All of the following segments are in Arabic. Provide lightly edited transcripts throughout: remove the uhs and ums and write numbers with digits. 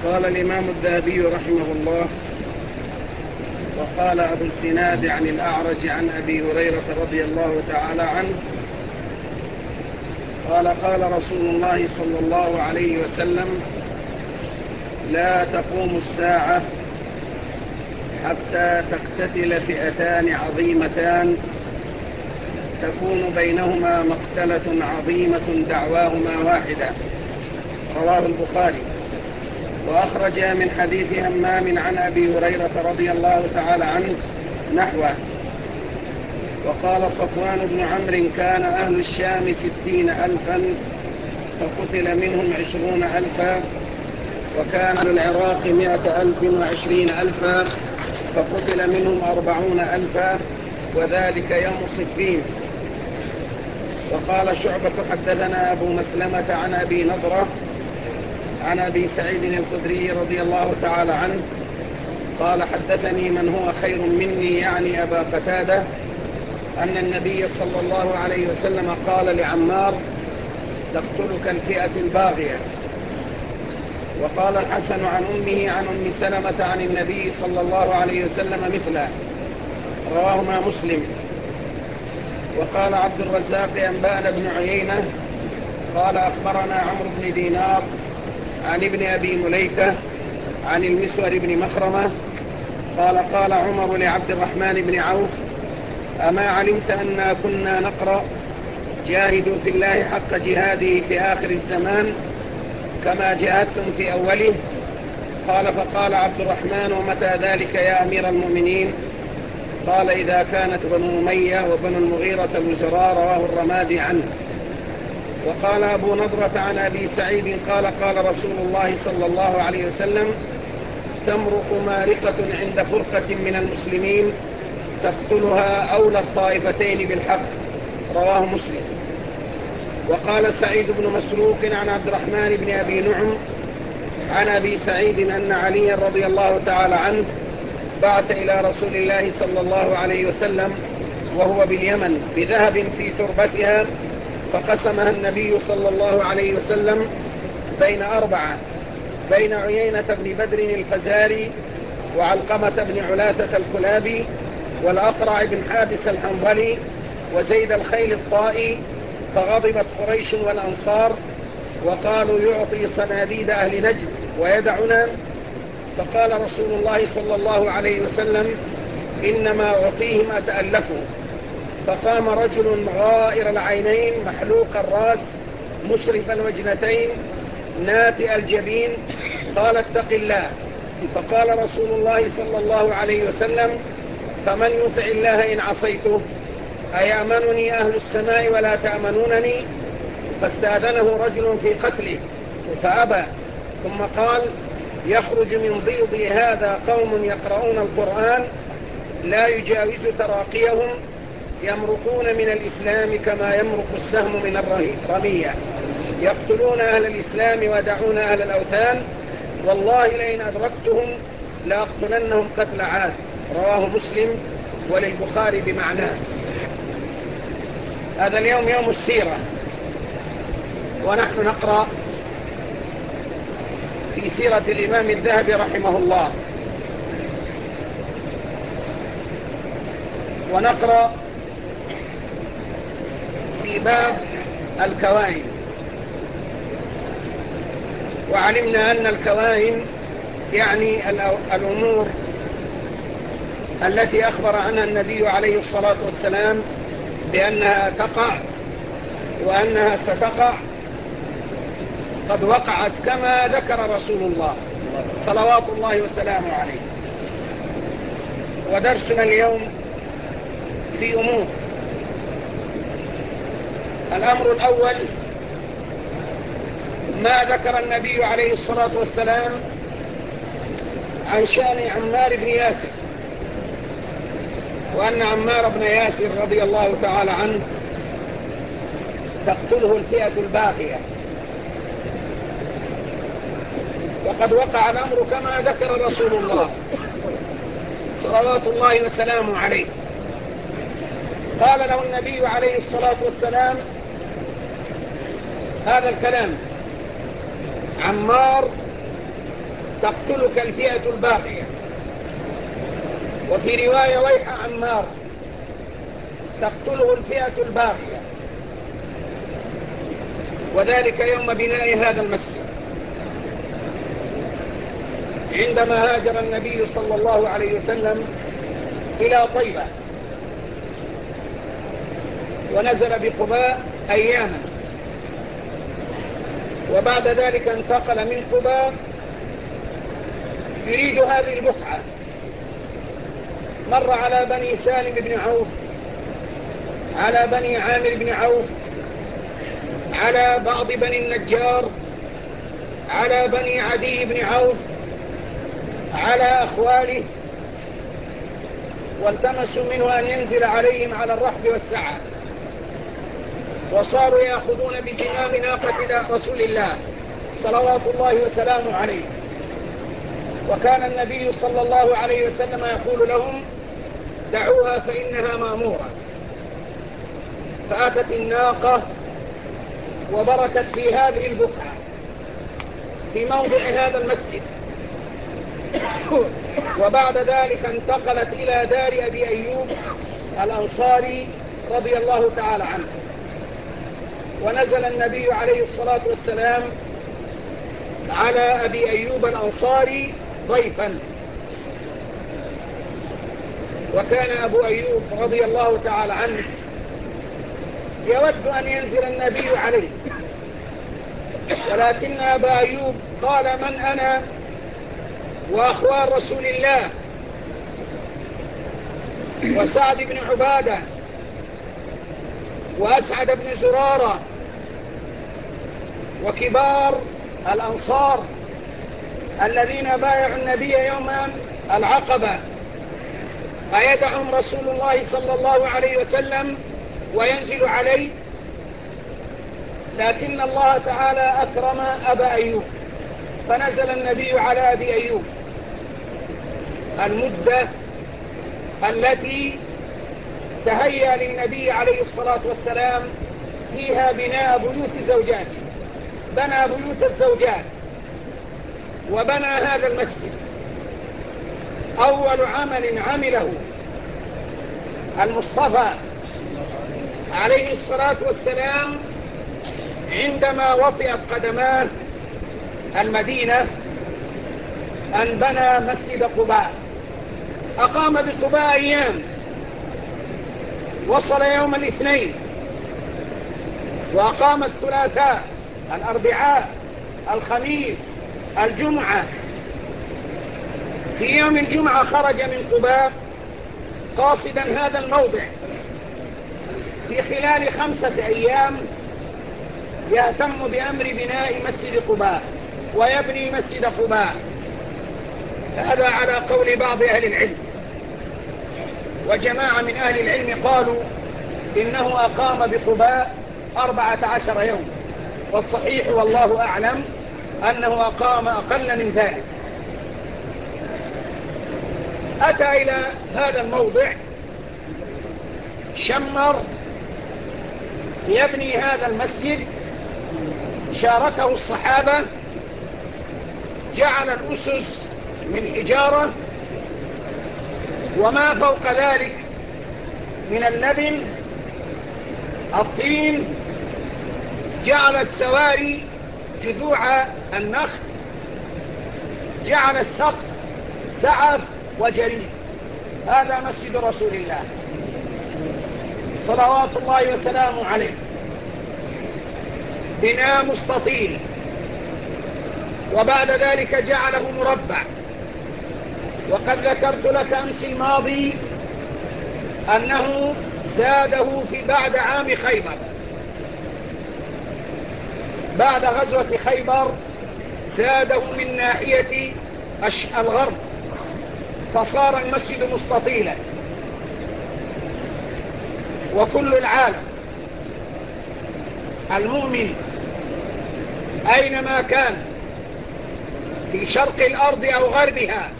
قال الإمام الذهبي رحمه الله: وقال أبو الزناد عن الأعرج عن أبي هريرة رضي الله تعالى عنه قال: قال رسول الله صلى الله عليه وسلم: لا تقوم الساعة حتى تقتتل فئتان عظيمتان تكون بينهما مقتلة عظيمة دعواهما واحدة. رواه البخاري. وأخرج من حديث همام عن أبي هريرة رضي الله تعالى عنه نحوه. وقال صفوان بن عمرو: كان أهل الشام 60,000 فقتل منهم 20,000، وكان أهل العراق 120,000 فقتل منهم 40,000، وذلك يوم صفين. وقال شعبة: حدثنا أبو مسلمة عن أبي نضرة عن أبي سعيد الخدري رضي الله تعالى عنه قال: حدثني من هو خير مني، يعني أبا قتادة، أن النبي صلى الله عليه وسلم قال لعمار: تقتلك الفئة الباغية. وقال الحسن عن أمه عن أم سلمة عن النبي صلى الله عليه وسلم مثله. رواهما مسلم. وقال عبد الرزاق: أنبأنا بن عيينة قال: أخبرنا عمرو بن دينار عن ابن أبي مليكة عن المسور بن مخرمة قال: قال عمر لعبد الرحمن بن عوف: أما علمت أننا كنا نقرأ: جاهدوا في الله حق جهاده في آخر الزمان كما جاهدتم في أوله؟ قال: فقال عبد الرحمن: ومتى ذلك يا أمير المؤمنين؟ قال: إذا كانت بنو أمية وبنو المغيرة الوزراء. رواه الرمادي عنه. وقال أبو نضرة عن أبي سعيد قال: قال رسول الله صلى الله عليه وسلم: تمرق مارقة عند فرقة من المسلمين تقتلها أولى الطائفتين بالحق. رواه مسلم. وقال سعيد بن مسروق عن عبد الرحمن بن أبي نعم عن أبي سعيد أن علي رضي الله تعالى عنه بعث إلى رسول الله صلى الله عليه وسلم وهو باليمن بذهب في تربتها، فقسمها النبي صلى الله عليه وسلم بين 4: بين عيينة بن بدر الفزاري، وعلقمة بن علاثة الكلابي، والأقرع بن حابس الحنظلي، وزيد الخيل الطائي. فغضبت قريش والأنصار وقالوا: يعطي صناديد أهل نجد ويدعنا. فقال رسول الله صلى الله عليه وسلم: إنما أعطيه ما تألفوا. فقام رجل غائر العينين محلوق الرأس مشرف الوجنتين ناتئ الجبين قال: اتق الله. فقال رسول الله صلى الله عليه وسلم: فمن يطع الله إن عصيته؟ أيأمنني أهل السماء ولا تأمنونني؟ فاستأذنه رجل في قتله فأبى، ثم قال: يخرج من ضيض هذا قوم يقرؤون القرآن لا يجاوز تراقيهم، يمرقون من الإسلام كما يمرق السهم من الرمية، يقتلون أهل الإسلام ويدعون أهل الأوثان، والله لئن أدركتهم لأقتلنهم قتل عاد. رواه مسلم، وللبخاري بمعناه. هذا اليوم يوم السيرة، ونحن نقرأ في سيرة الإمام الذهبي رحمه الله، ونقرأ في باب الكوائن. وعلمنا أن الكوائن يعني الأمور التي أخبر عنها النبي عليه الصلاة والسلام بأنها تقع وأنها ستقع قد وقعت كما ذكر رسول الله صلوات الله وسلامه عليه. ودرسنا اليوم في أمور. الأمر الأول: ما ذكر النبي عليه الصلاة والسلام عن شأن عمار بن ياسر، وأن عمار بن ياسر رضي الله تعالى عنه تقتله الفئة الباغية. وقد وقع الأمر كما ذكر رسول الله صلوات الله وسلامه عليه. قال له النبي عليه الصلاة والسلام هذا الكلام: عمار تقتلك الفئة الباغية. وفي رواية ويح عمار تقتله الفئة الباغية، وذلك يوم بناء هذا المسجد عندما هاجر النبي صلى الله عليه وسلم إلى طيبة ونزل بقباء أياما، وبعد ذلك انتقل من قباء يريد هذه البقعة. مر على بني سالم بن عوف، على بني عامر بن عوف، على بعض بني النجار، على بني عدي بن عوف، على أخواله، والتمسوا منه أن ينزل عليهم على الرحب والسعة، وصاروا يأخذون بزمام ناقة رسول الله صلوات الله وسلامه عليه. وكان النبي صلى الله عليه وسلم يقول لهم: دعوها فإنها مأمورة. فأتت الناقة وبركت في هذه البقعة في موضع هذا المسجد، وبعد ذلك انتقلت إلى دار أبي أيوب الأنصاري رضي الله تعالى عنه. ونزل النبي عليه الصلاة والسلام على أبي أيوب الأنصاري ضيفا، وكان أبو أيوب رضي الله تعالى عنه يود أن ينزل النبي عليه، ولكن أبا أيوب قال: من أنا وأخوان رسول الله وسعد بن عبادة وأسعد بن زرارة وكبار الأنصار الذين بايعوا النبي يوم العقبة، أيدعهم رسول الله صلى الله عليه وسلم وينزل عليه؟ لكن الله تعالى أكرم أبا أيوب، فنزل النبي على أبي أيوب المدة التي تهيأ للنبي عليه الصلاة والسلام فيها بناء بيوت زوجاته. بنى بيوت الزوجات وبنى هذا المسجد. أول عمل عمله المصطفى عليه الصلاة والسلام عندما وطئت قدماه المدينة أن بنى مسجد قباء. أقام بقباء أيام، وصل يوم الاثنين، وأقام الثلاثاء، الأربعاء، الخميس، الجمعة. في يوم الجمعة خرج من قباء قاصدا هذا الموضع. في خلال 5 أيام يهتم بأمر بناء مسجد قباء ويبني مسجد قباء. هذا على قول بعض أهل العلم، وجماعة من أهل العلم قالوا إنه أقام بقباء 14 يوم، والصحيح والله أعلم أنه أقام أقل من ذلك. أتى إلى هذا الموضع، شمر يبني هذا المسجد، شاركه الصحابة، جعل الأسس من حجارة وما فوق ذلك من اللبن، الطين، جعل السواري جذوع النخل، جعل السقف سعف وجريد. هذا مسجد رسول الله صلوات الله وسلامه عليه، بناء مستطيل، وبعد ذلك جعله مربع. وقد ذكرت لك أمس الماضي أنه زاده في بعد عام خيبر، بعد غزوة خيبر زاده من ناحية الغرب، فصار المسجد مستطيلا. وكل العالم المؤمن أينما كان في شرق الأرض أو غربها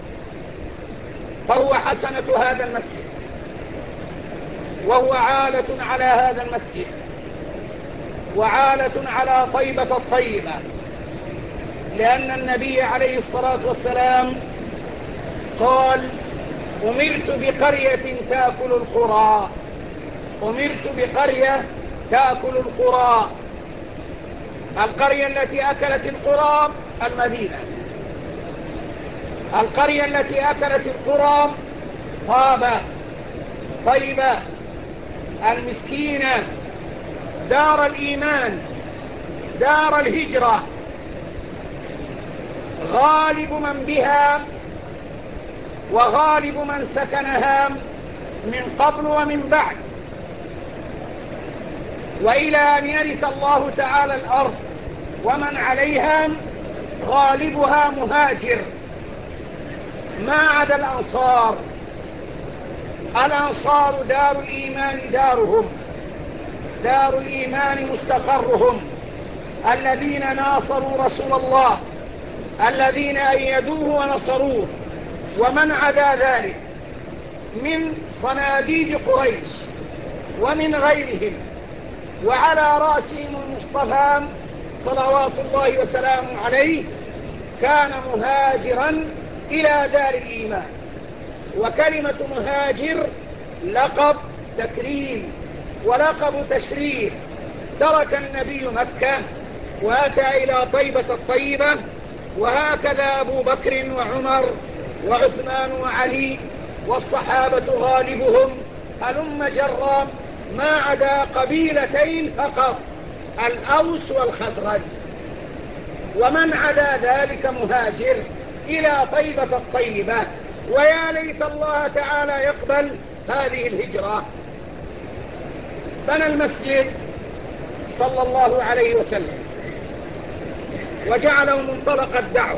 فهو حسنة هذا المسجد، وهو عالة على هذا المسجد، وعالة على طيبة الطيبة، لأن النبي عليه الصلاة والسلام قال: أمرت بقرية تأكل القرى. أمرت بقرية تأكل القرى. القرية التي أكلت القرى المدينة. القرية التي أكلت القرى طيبة المسكينة، دار الإيمان، دار الهجرة، غالب من بها وغالب من سكنها من قبل ومن بعد، وإلى أن يرث الله تعالى الأرض ومن عليها، غالبها مهاجر ما عدا الأنصار. الأنصار دار الإيمان دارهم، دار الإيمان مستقرهم، الذين ناصروا رسول الله، الذين أيدوه ونصروه. ومن عدا ذلك من صناديد قريش ومن غيرهم، وعلى رأسهم المصطفى صلوات الله وسلامه عليه، كان مهاجرا إلى دار الإيمان. وكلمة مهاجر لقب تكريم ولقب تشريف. ترك النبي مكة وأتى إلى طيبة الطيبة، وهكذا أبو بكر وعمر وعثمان وعلي والصحابة غالبهم هلم جرا، ما عدا قبيلتين فقط، الأوس والخزرج، ومن عدا ذلك مهاجر إلى طيبة الطيبة. ويا ليت الله تعالى يقبل هذه الهجرة. بنى المسجد صلى الله عليه وسلم وجعله منطلق الدعوة،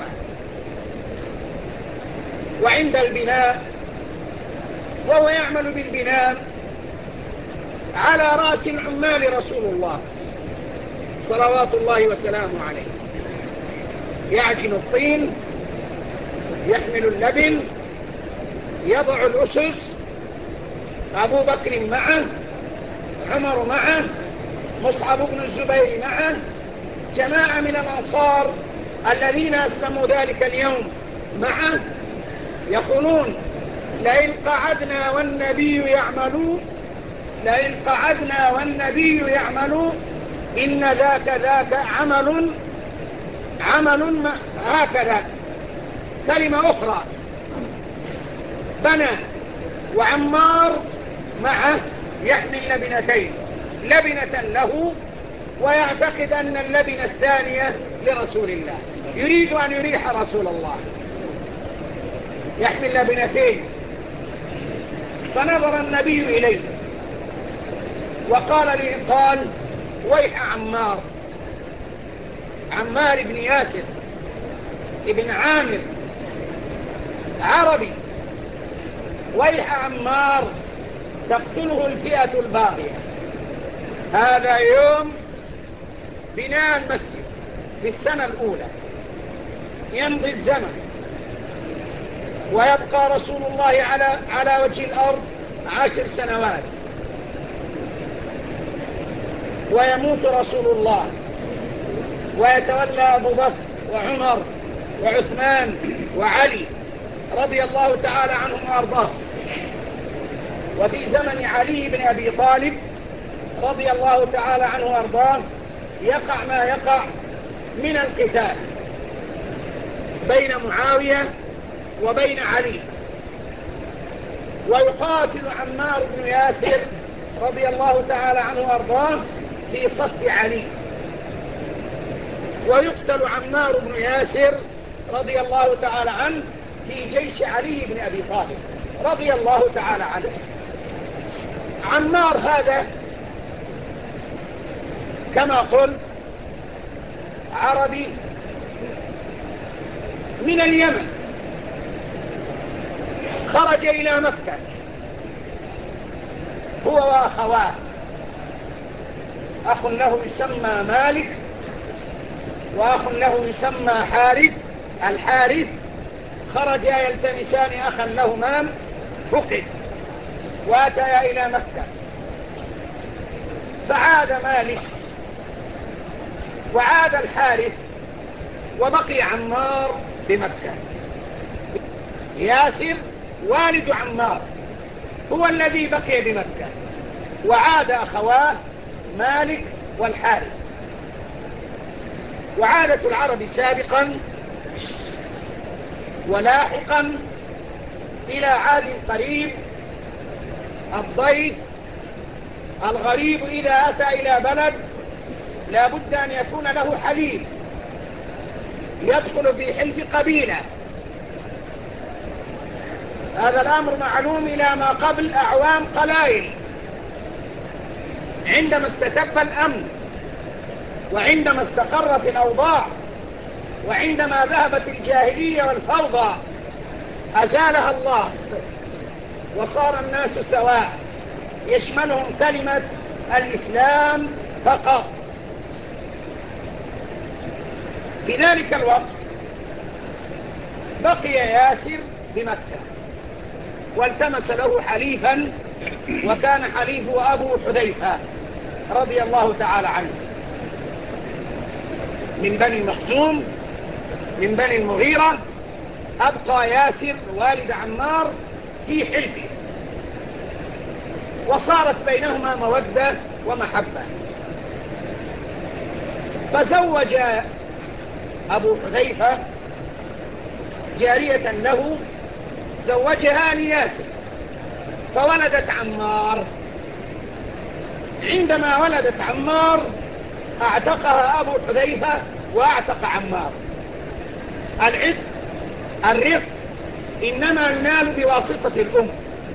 وعند البناء وهو يعمل بالبناء على رأس عمال رسول الله صلوات الله وسلامه عليه، يعجن الطين، يحمل اللبن، يضع الأسس، أبو بكر معه، عمر معه، مصعب بن الزبير معه، جماعة من الأنصار الذين أسلموا ذلك اليوم معه، يقولون: لئن قعدنا والنبي يعمل، لئن قعدنا والنبي يعمل، إن ذاك عمل هكذا. كلمة أخرى: بنى وعمار معه يحمل لبنتين، لبنة له ويعتقد أن اللبنة الثانية لرسول الله، يريد أن يريح رسول الله، يحمل لبنتين. فنظر النبي إليه وقال ويح عمار، عمار بن ياسر ابن عامر عربي، ويح عمار تقتله الفئة الباغية. هذا يوم بناء المسجد في السنة الأولى، يمضي الزمن ويبقى رسول الله على وجه الأرض 10 سنوات، ويموت رسول الله، ويتولى أبو بكر وعمر وعثمان وعلي رضي الله تعالى عنهم وأرضاهم. وفي زمن علي بن أبي طالب رضي الله تعالى عنه وأرضاه يقع ما يقع من القتال بين معاوية وبين علي، ويقاتل عمار بن ياسر رضي الله تعالى عنه وأرضاه في صف علي، ويقتل عمار بن ياسر رضي الله تعالى عنه في جيش علي بن أبي طالب رضي الله تعالى عنه. عمار هذا كما قلت عربي من اليمن، خرج إلى مكة هو وأخواه، أخ له يسمى مالك، وأخ له يسمى الحارث، خرجا يلتمسان أخا لهما فقد، وأتيا إلى مكة. فعاد مالك وعاد الحارث وبقي عمار بمكة. ياسر والد عمار هو الذي بقي بمكة، وعاد أخواه مالك والحارث. وعادة العرب سابقا ولاحقا إلى عاد قريب، الضيف الغريب إذا أتى إلى بلد لا بد أن يكون له حليف يدخل في حلف قبيلة. هذا الأمر معلوم إلى ما قبل أعوام قلائل، عندما استتب الأمن وعندما استقرت الأوضاع وعندما ذهبت الجاهلية والفوضى أزالها الله وصار الناس سواء، يشملهم كلمة الإسلام فقط. في ذلك الوقت بقي ياسر بمكة والتمس له حليفا، وكان حليفه أبو حذيفة رضي الله تعالى عنه من بني مخزوم من بني المغيرة. أبقى ياسر والد عمار في حلفه، وصارت بينهما مودة ومحبة. فزوج أبو حذيفة جارية له، زوجها لياسر فولدت عمار. عندما ولدت عمار اعتقها أبو حذيفة واعتق عمار. الرق إنما ينال بواسطة الأم،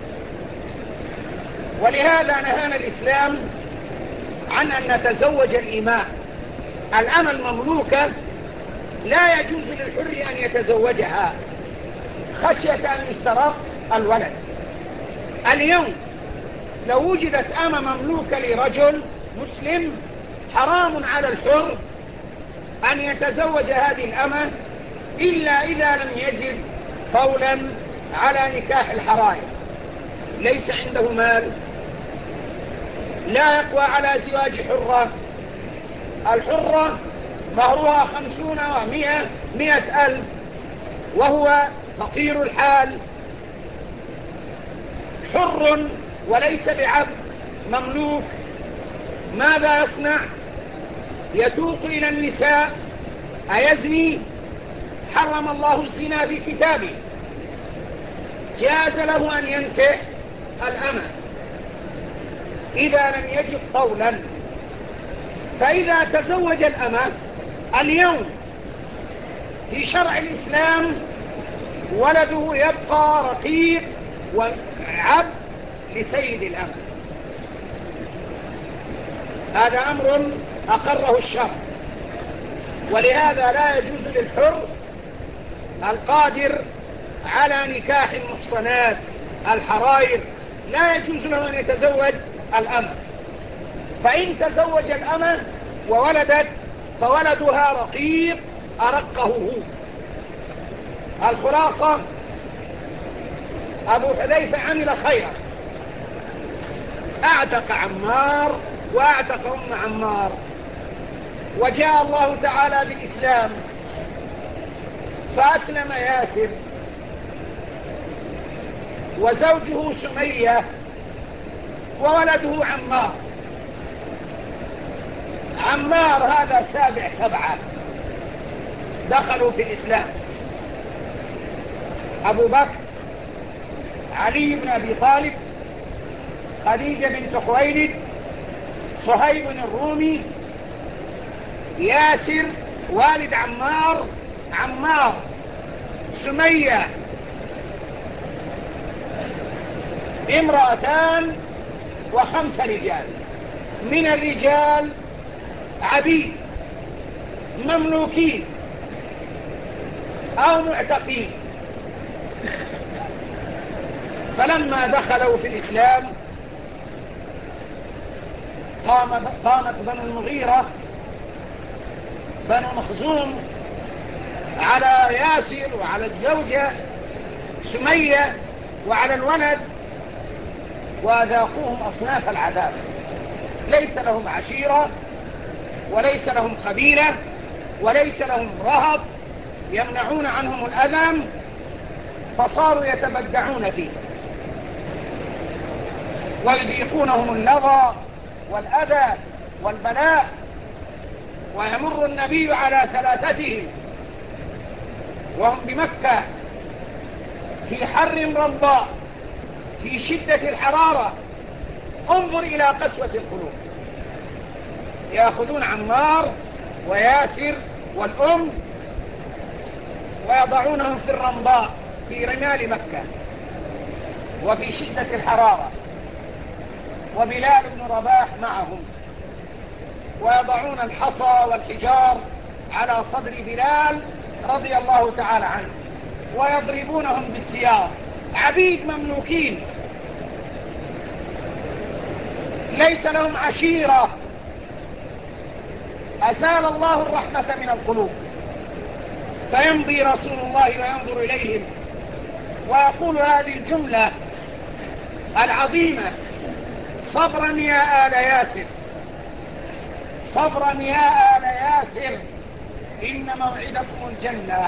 ولهذا نهانا الإسلام عن أن نتزوج الإماء. الأمة المملوكة لا يجوز للحر أن يتزوجها خشية أن يسترق الولد. اليوم لو وجدت أمة مملوكة لرجل مسلم حرام على الحر أن يتزوج هذه الأمة إلا إذا لم يجد قولا على نكاح الحرائر، ليس عنده مال، لا يقوى على زواج حرة. الحرة مهرها 50 و100 100 ألف، وهو فقير الحال، حر وليس بعبد مملوك. ماذا يصنع؟ يتوق إلى النساء، أيزني؟ حرم الله الزنا في كتابه. جاز له أن ينكح الأمة إذا لم يجد قولا. فإذا تزوج الأمة اليوم في شرع الإسلام ولده يبقى رقيق وعبد لسيد الأمة. هذا أمر أقره الشرع، ولهذا لا يجوز للحر القادر على نكاح المحصنات الحرائر لا يجوز له أن يتزوج الأمة. فإن تزوج الأمة وولدت فولدها رقيق أرقه هو. الخلاصة أبو حذيفة عمل خيرا، أعتق عمار وأعتق أم عمار، وجاء الله تعالى بالإسلام فأسلم ياسر وزوجه سمية وولده عمار. عمار هذا 7 دخلوا في الإسلام: أبو بكر، علي بن أبي طالب، خديجة بنت خويلد، صهيب الرومي، ياسر والد عمار، عمار، سمية، امرأتان و5 رجال. من الرجال عبيد مملوكين أو معتقين. فلما دخلوا في الإسلام قامت بنو المغيرة بنو مخزوم على ياسر وعلى الزوجة سمية وعلى الولد، وذاقوهم أصناف العذاب. ليس لهم عشيرة وليس لهم قبيلة، وليس لهم رهط يمنعون عنهم الأذى، فصاروا يتبدعون فيه ويذيقونهم اللظى والأذى والبلاء. ويمر النبي على ثلاثتهم وهم بمكة في حر رمضاء في شدة الحرارة. انظر إلى قسوة القلوب. يأخذون عمار وياسر والأم ويضعونهم في الرمضاء في رمال مكة وفي شدة الحرارة، وبلال بن رباح معهم، ويضعون الحصى والحجار على صدر بلال رضي الله تعالى عنه ويضربونهم بالسياط. عبيد مملوكين ليس لهم عشيرة. أزال الله الرحمة من القلوب، فيمضي رسول الله وينظر إليهم ويقول هذه الجملة العظيمة: صبرا يا آل ياسر، صبرا يا آل ياسر، إن موعدكم الجنة،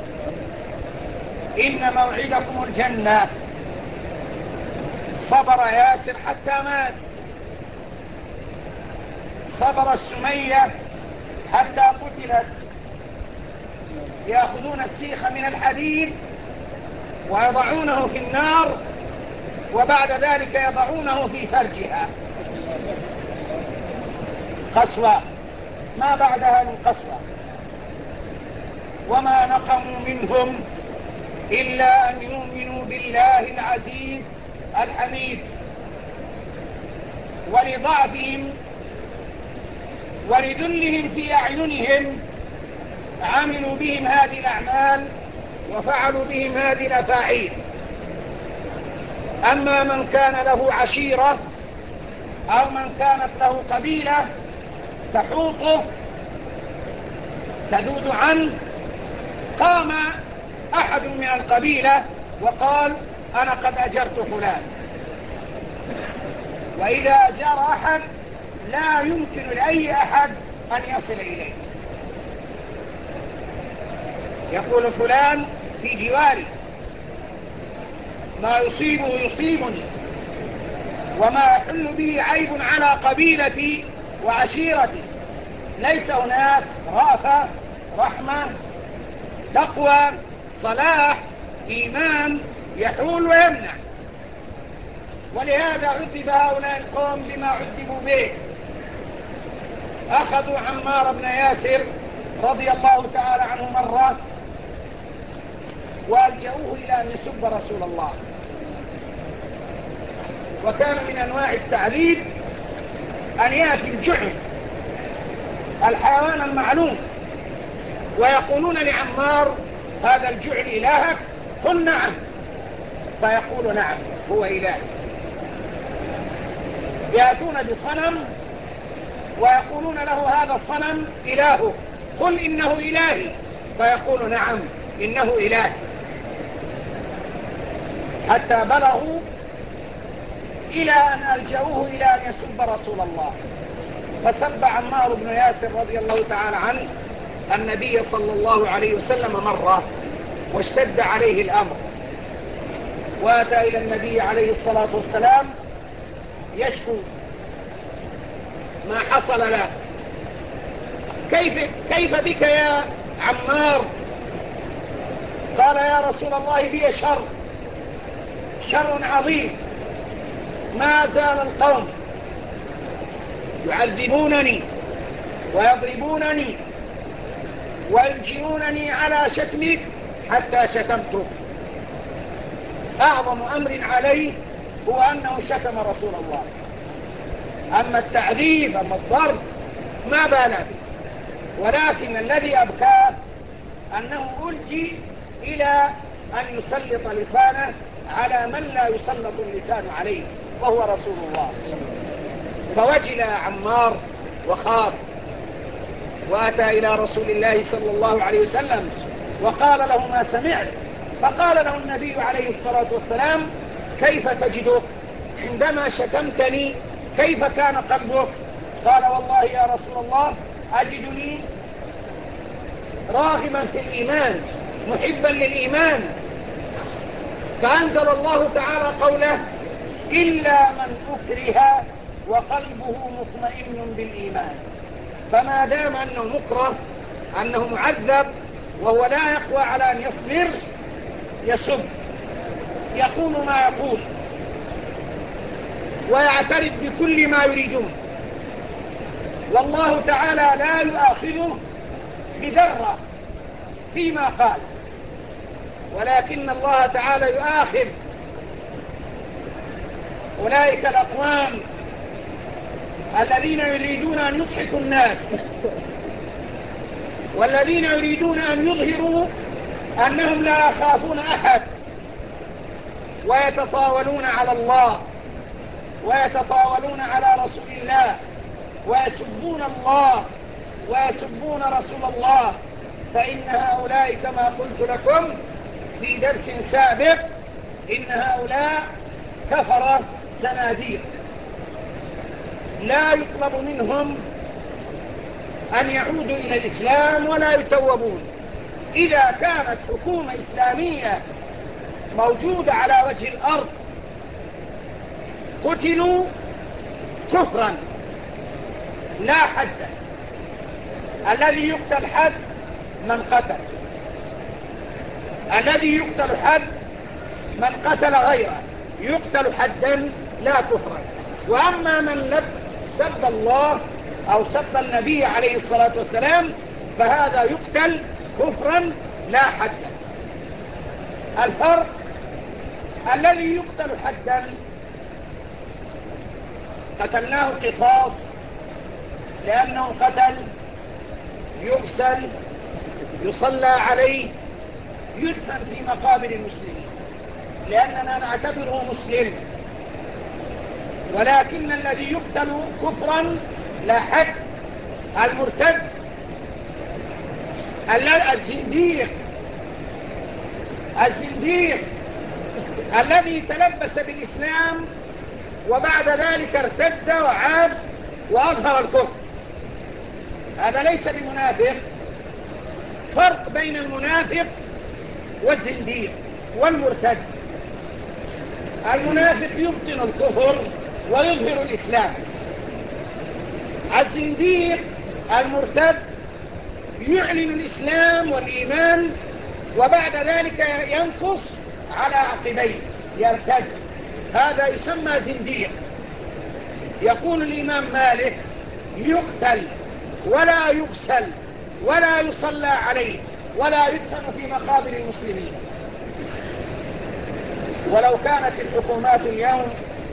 إن موعدكم الجنة. صبر ياسر حتى مات، صبر السمية حتى قتلت. يأخذون السيخ من الحديد ويضعونه في النار، وبعد ذلك يضعونه في فرجها. قسوة ما بعدها من قسوة. وما نقموا منهم إلا أن يؤمنوا بالله العزيز الحميد. ولضعفهم ولذلهم في أعينهم عملوا بهم هذه الأعمال وفعلوا بهم هذه الأفاعيل. أما من كان له عشيرة أو من كانت له قبيلة تحوطه تذود عنه، قام أحد من القبيلة وقال: أنا قد أجرت فلان. وإذا أجار أحد لا يمكن لأي أحد أن يصل إليه. يقول فلان في جواري، ما يصيبه يصيبني، وما يحل به عيب على قبيلتي وعشيرتي. ليس هناك رأفة، رحمة، تقوى، صلاح، إيمان يحول ويمنع. ولهذا عذب هؤلاء القوم بما عذبوا به. أخذوا عمار بن ياسر رضي الله تعالى عنه مرة وألجأوه إلى أن يسب رسول الله. وكان من أنواع التعذيب أن يأتي الجعل الحيوان المعلوم ويقولون لعمار: هذا الجعل إلهك؟ قل نعم. فيقول: نعم هو إله. يأتون بصنم ويقولون له: هذا الصنم إلهه، قل إنه إلهي. فيقول: نعم إنه إلهي. حتى بلغوا إلى أن ألجأوه إلى أن يسب رسول الله. فسب عمار بن ياسر رضي الله تعالى عنه النبي صلى الله عليه وسلم مرة، واشتد عليه الأمر، وأتى إلى النبي عليه الصلاة والسلام يشكو ما حصل له. كيف بك يا عمار؟ قال: يا رسول الله بي شر عظيم. ما زال القوم يعذبونني ويضربونني ويلجئونني على شتمك حتى شتمتك. أعظم أمر عليه هو أنه شتم رسول الله. أما التعذيب أما الضرب ما بالى به. ولكن الذي أبكاه أنه ألجي إلى أن يسلط لسانه على من لا يسلط اللسان عليه، وهو رسول الله. فوجل عمار وخاف، وأتى إلى رسول الله صلى الله عليه وسلم وقال له ما سمعت. فقال له النبي عليه الصلاة والسلام: كيف تجدك عندما شتمتني؟ كيف كان قلبك؟ قال: والله يا رسول الله أجدني راغما في الإيمان محبا للإيمان، فأنزل الله تعالى قوله إلا من أكره وقلبه مطمئن بالإيمان. فما دام أنه مكره، أنه معذب وهو لا يقوى على أن يصبر، يسب، يقول ما يقول، ويعترف بكل ما يريدون، والله تعالى لا يؤاخذه بذرة فيما قال، ولكن الله تعالى يؤاخذ أولئك الأقوام الذين يريدون أن يضحكوا الناس، والذين يريدون أن يظهروا أنهم لا يخافون أحد، ويتطاولون على الله ويتطاولون على رسول الله، ويسبون الله ويسبون رسول الله. فإن هؤلاء كما قلت لكم في درس سابق، إن هؤلاء كفرة زناديق، لا يطلب منهم أن يعودوا إلى الإسلام ولا يتوبون. إذا كانت حكومة إسلامية موجودة على وجه الأرض قتلوا كفرا لا حد. الذي يقتل حد من قتل، الذي يقتل حد من قتل غيره، يقتل حدا لا كفرا. وأما من سب الله أو سب النبي عليه الصلاة والسلام فهذا يقتل كفرا لا حدا. الفرق: الذي يقتل حدا قتلناه قصاص لأنه قتل، يغسل، يصلى عليه، يدفن في مقابر المسلمين لأننا نعتبره مسلم. ولكن الذي يقتل كفرا لا حد، المرتد، الزنديق الذي تلبس بالإسلام وبعد ذلك ارتد وعاد وأظهر الكفر، هذا ليس بمنافق. فرق بين المنافق والزنديق والمرتد. المنافق يبطن الكفر ويظهر الإسلام، الزنديق المرتد يعلن الإسلام والإيمان وبعد ذلك ينقص على عقبيه يرتد، هذا يسمى زنديق. يقول الإمام مالك: يقتل ولا يغسل ولا يصلى عليه ولا يدفن في مقابر المسلمين. ولو كانت الحكومات اليوم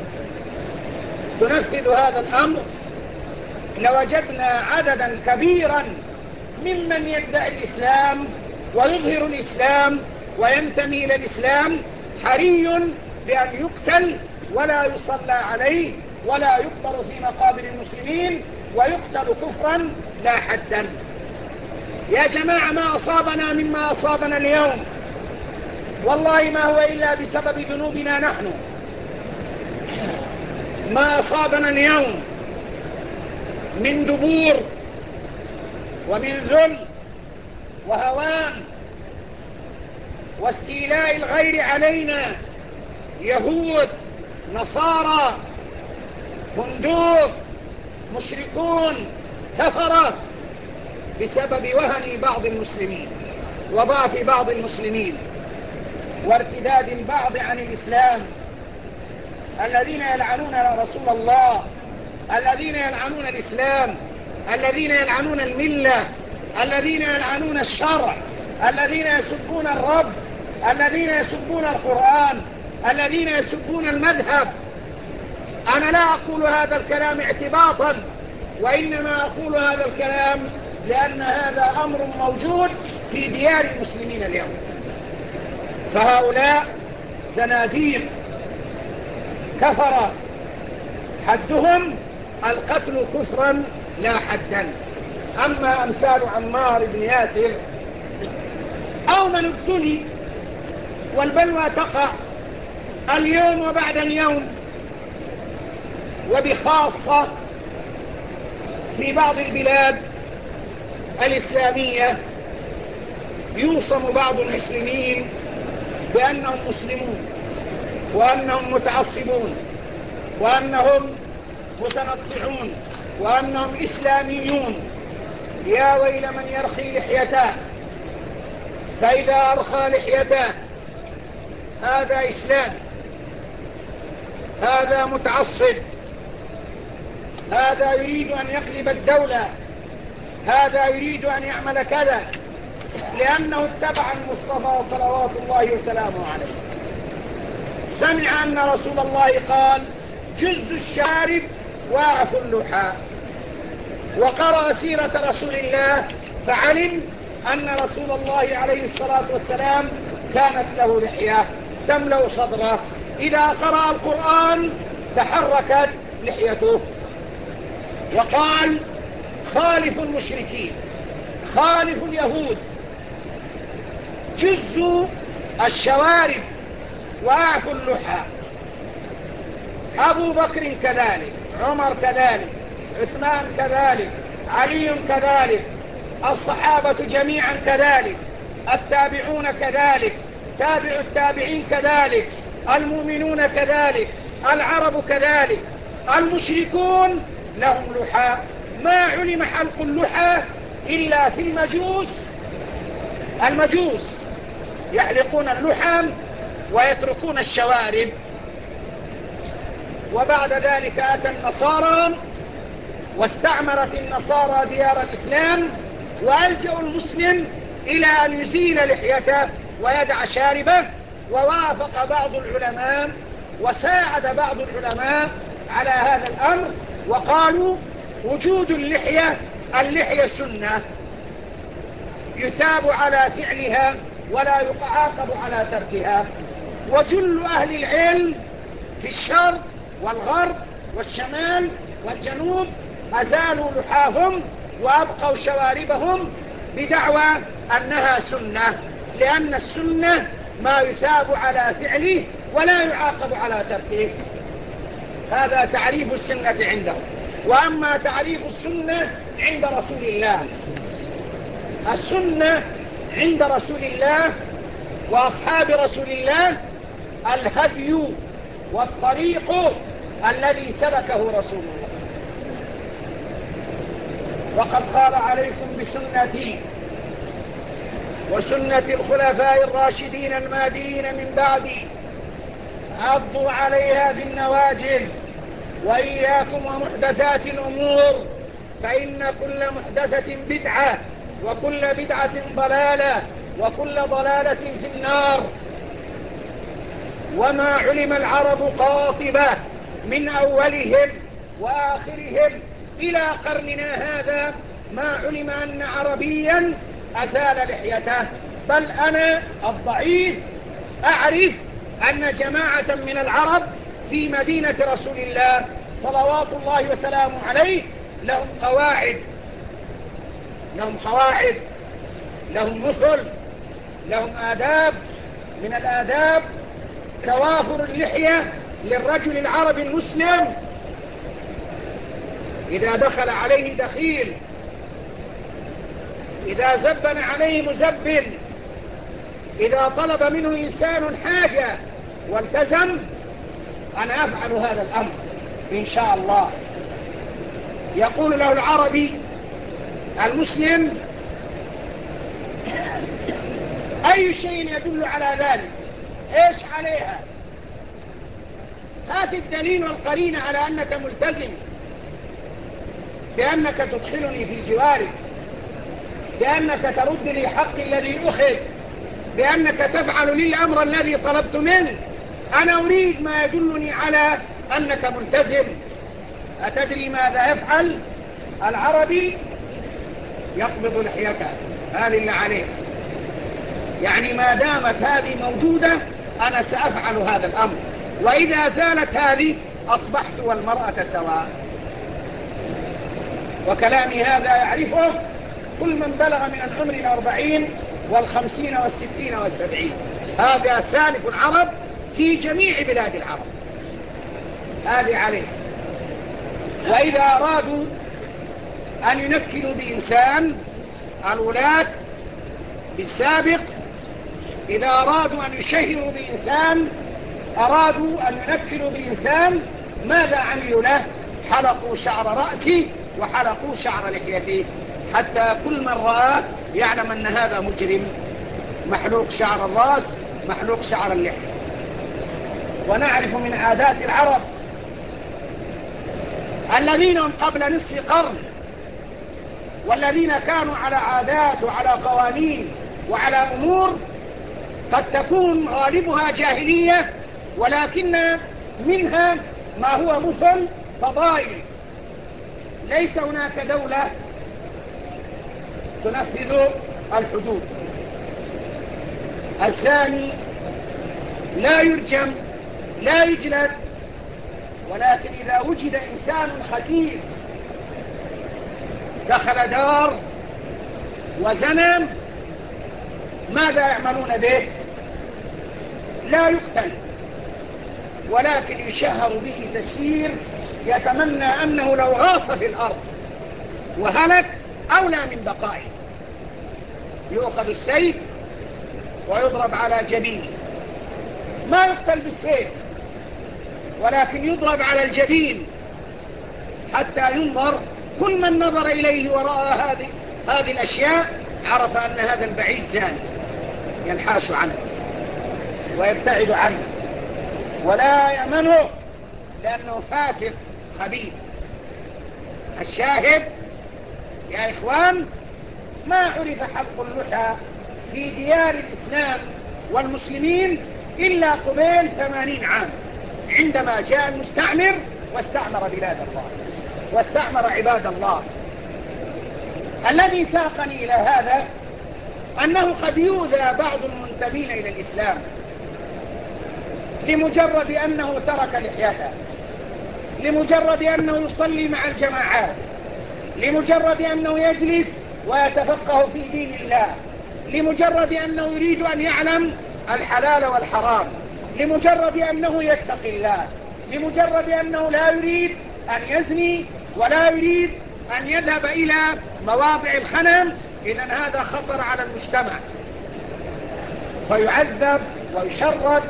تنفذ هذا الأمر لوجدنا عددا كبيرا ممن يدعي الإسلام ويظهر الإسلام وينتمي إلى الإسلام حري بأن يقتل ولا يصلى عليه ولا يقبر في مقابر المسلمين ويقتل كفرا لا حدا. يا جماعة، ما أصابنا مما أصابنا اليوم والله ما هو إلا بسبب ذنوبنا نحن. ما أصابنا اليوم من دبور ومن ذل وهوان واستيلاء الغير علينا، يهود، نصارى، هندوس، مشركون، كفرة، بسبب وهن بعض المسلمين وضعف بعض المسلمين وارتداد البعض عن الإسلام، الذين يلعنون رسول الله، الذين يلعنون الإسلام، الذين يلعنون الملة، الذين يلعنون الشرع، الذين يسبون الرب، الذين يسبون القرآن، الذين يسبون المذهب. أنا لا أقول هذا الكلام اعتباطا، وإنما أقول هذا الكلام لأن هذا أمر موجود في ديار المسلمين اليوم. فهؤلاء زناديق كفرة، حدهم القتل كفرا لا حدا. أما أمثال عمار بن ياسر أو من ابتلي والبلوى تقع اليوم وبعد اليوم، وبخاصة في بعض البلاد الإسلامية يوصم بعض المسلمين بأنهم مسلمون وأنهم متعصبون وأنهم متنطعون وأنهم إسلاميون. يا ويل من يرخي لحيته، فإذا أرخى لحيته هذا إسلام، هذا متعصب، هذا يريد أن يقلب الدولة، هذا يريد أن يعمل كذا، لأنه اتبع المصطفى صلوات الله وسلامه عليه. سمع أن رسول الله قال: جز الشارب واعف اللحى، وقرأ سيرة رسول الله فعلم أن رسول الله عليه الصلاة والسلام كانت له لحية تملأ صدره، إذا قرأ القرآن تحركت لحيته. وقال: خالف المشركين، خالف اليهود، جزوا الشوارب واعفوا اللحى. أبو بكر كذلك، عمر كذلك، عثمان كذلك، علي كذلك، الصحابة جميعا كذلك، التابعون كذلك، تابع التابعين كذلك، المؤمنون كذلك، العرب كذلك، المشركون لهم لحى. ما علم حلق اللحى إلا في المجوس. المجوس يحلقون اللحى ويتركون الشوارب. وبعد ذلك أتى النصارى واستعمرت النصارى ديار الإسلام، وألجأوا المسلم إلى أن يزيل لحيته ويدع شاربه. ووافق بعض العلماء وساعد بعض العلماء على هذا الأمر، وقالوا: وجود اللحية سنة يثاب على فعلها ولا يعاقب على تركها. وجل أهل العلم في الشرق والغرب والشمال والجنوب أزالوا لحاهم وأبقوا شواربهم بدعوى أنها سنة، لأن السنة ما يثاب على فعله ولا يعاقب على تركه. هذا تعريف السنة عندهم. وأما تعريف السنة عند رسول الله، السنة عند رسول الله وأصحاب رسول الله الهدي والطريق الذي سلكه رسول الله. وقد قال: عليكم بسنتي وسنة الخلفاء الراشدين المهديين من بعدي، عضوا عليها بالنواجذ، وإياكم ومحدثات الأمور، فإن كل محدثة بدعة، وكل بدعة ضلالة، وكل ضلالة في النار. وما علم العرب قاطبة من أولهم وآخرهم إلى قرننا هذا ما علم أن عربيا أزال لحيته. بل أنا الضعيف أعرف أن جماعة من العرب في مدينة رسول الله صلوات الله وسلامه عليه لهم قواعد، لهم مثل، لهم آداب. من الآداب توافر اللحية للرجل العربي المسلم إذا دخل عليه دخيل، إذا زبن عليه مزبن، إذا طلب منه إنسان حاجة والتزم. أنا أفعل هذا الأمر إن شاء الله. يقول له العربي المسلم: أي شيء يدل على ذلك؟ إيش عليها؟ هات الدليل والقرينة على أنك ملتزم، بأنك تدخلني في جوارك، بأنك ترد لي حقي الذي أخذ، بأنك تفعل لي الأمر الذي طلبت منه. أنا أريد ما يدلني على أنك ملتزم. أتدري ماذا يفعل العربي؟ يقبض لحيته، هذه اللي عليه. يعني ما دامت هذه موجودة أنا سأفعل هذا الأمر، وإذا زالت هذه أصبحت والمرأة سواء. وكلامي هذا يعرفه كل من بلغ من العمر 40 والخمسين والستين والسبعين. هذا سالف العرب في جميع بلاد العرب، هذه عليه. وإذا أرادوا أن ينكلوا بإنسان الولاة في السابق إذا أرادوا أن يشهروا بإنسان، أرادوا أن ينكروا بإنسان، ماذا عملوا له؟ حلقوا شعر رأسه وحلقوا شعر لحيته، حتى كل من رآه يعلم أن هذا مجرم، محلوق شعر الرأس، محلوق شعر اللحية. ونعرف من عادات العرب الذين هم قبل نصف قرن، والذين كانوا على عادات وعلى قوانين وعلى أمور قد تكون غالبها جاهلية، ولكن منها ما هو مثل فضائل. ليس هناك دولة تنفذ الحدود، الزاني لا يرجم لا يجلد، ولكن إذا وجد إنسان خسيس دخل دار وزنى، ماذا يعملون به؟ لا يقتل، ولكن يشهر به تشهير يتمنى أنه لو غاص في الأرض وهلك أولى من بقائه. يؤخذ السيف ويضرب على جبينه، ما يقتل بالسيف ولكن يضرب على الجبين حتى ينظر، كل من نظر إليه ورأى هذه الأشياء عرف أن هذا البعيد زاني، ينحاش عنه ويبتعد عنه ولا يأمنه لأنه فاسق خبيث. الشاهد يا إخوان، ما عرف حلق اللحى في ديار الإسلام والمسلمين إلا قبيل 80 عام، عندما جاء المستعمر واستعمر بلاد الله واستعمر عباد الله. الذي ساقني إلى هذا أنه قد يؤذى بعض المنتمين إلى الإسلام لمجرد أنه ترك لحيته، لمجرد أنه يصلي مع الجماعات، لمجرد أنه يجلس ويتفقه في دين الله، لمجرد أنه يريد أن يعلم الحلال والحرام، لمجرد أنه يتقي الله، لمجرد أنه لا يريد أن يزني ولا يريد أن يذهب إلى مواضع الخنم. إذن هذا خطر على المجتمع، فيعذب ويشرد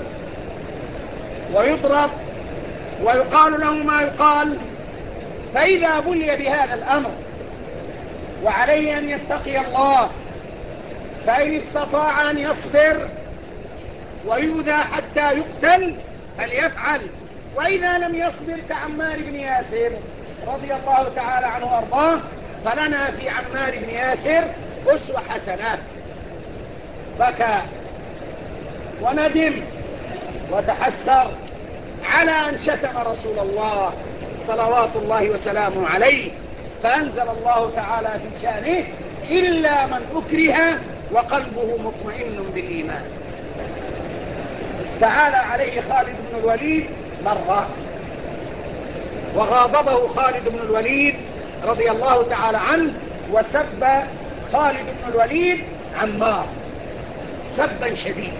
ويضرب ويقال له ما يقال. فإذا بلي بهذا الأمر وعليه أن يتقي الله، فإن استطاع أن يصبر ويؤذى حتى يقتل فليفعل، وإذا لم يصبر كعمار بن ياسر رضي الله تعالى عنه وأرضاه، فلنا في عمار بن ياسر أسوة حسنة. بكى وندم وتحسر على أن شتم رسول الله صلوات الله وسلامه عليه، فأنزل الله تعالى في شأنه: إلا من أكره وقلبه مطمئن بالإيمان. تعالى عليه خالد بن الوليد مرة، وغاضبه خالد بن الوليد رضي الله تعالى عنه، وسب خالد بن الوليد عمار سبا شديدا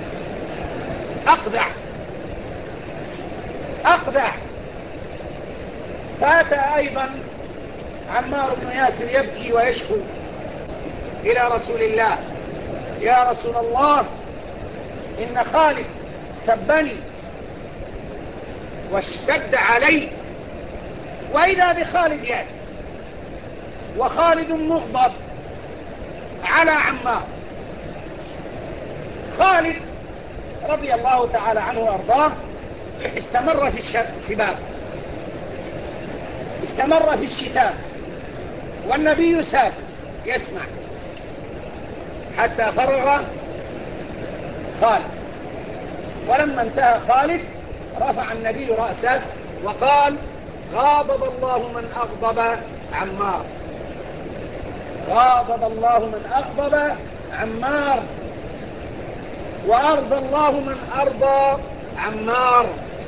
أقذع. فأتى أيضا عمار بن ياسر يبكي ويشكو إلى رسول الله: يا رسول الله، إن خالد سبني واشتد علي. وإذا بخالد يأتي وخالد مغضب على عمار. خالد رضي الله تعالى عنه وأرضاه استمر في السباق، استمر في الشتاء، والنبي ساكت يسمع حتى فرغ خالد. ولما انتهى خالد رفع النبي رأسه وقال: غاضب الله من أغضب عمار، غاضب الله من أغضب عمار، وأرضى الله من أرضى عمار.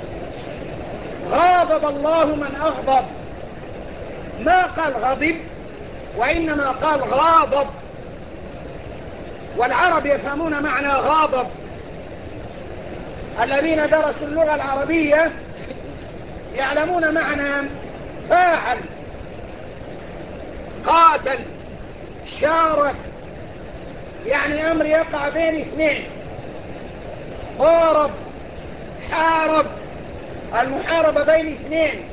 غاضب الله من أغضب، ما قال غضب وإنما قال غاضب. والعرب يفهمون معنى غاضب، الذين درسوا اللغة العربية يعلمون معنى فاعل، قاتل، شارك، يعني أمر يقع بين اثنين، ضارب، حارب، المحاربة بين اثنين،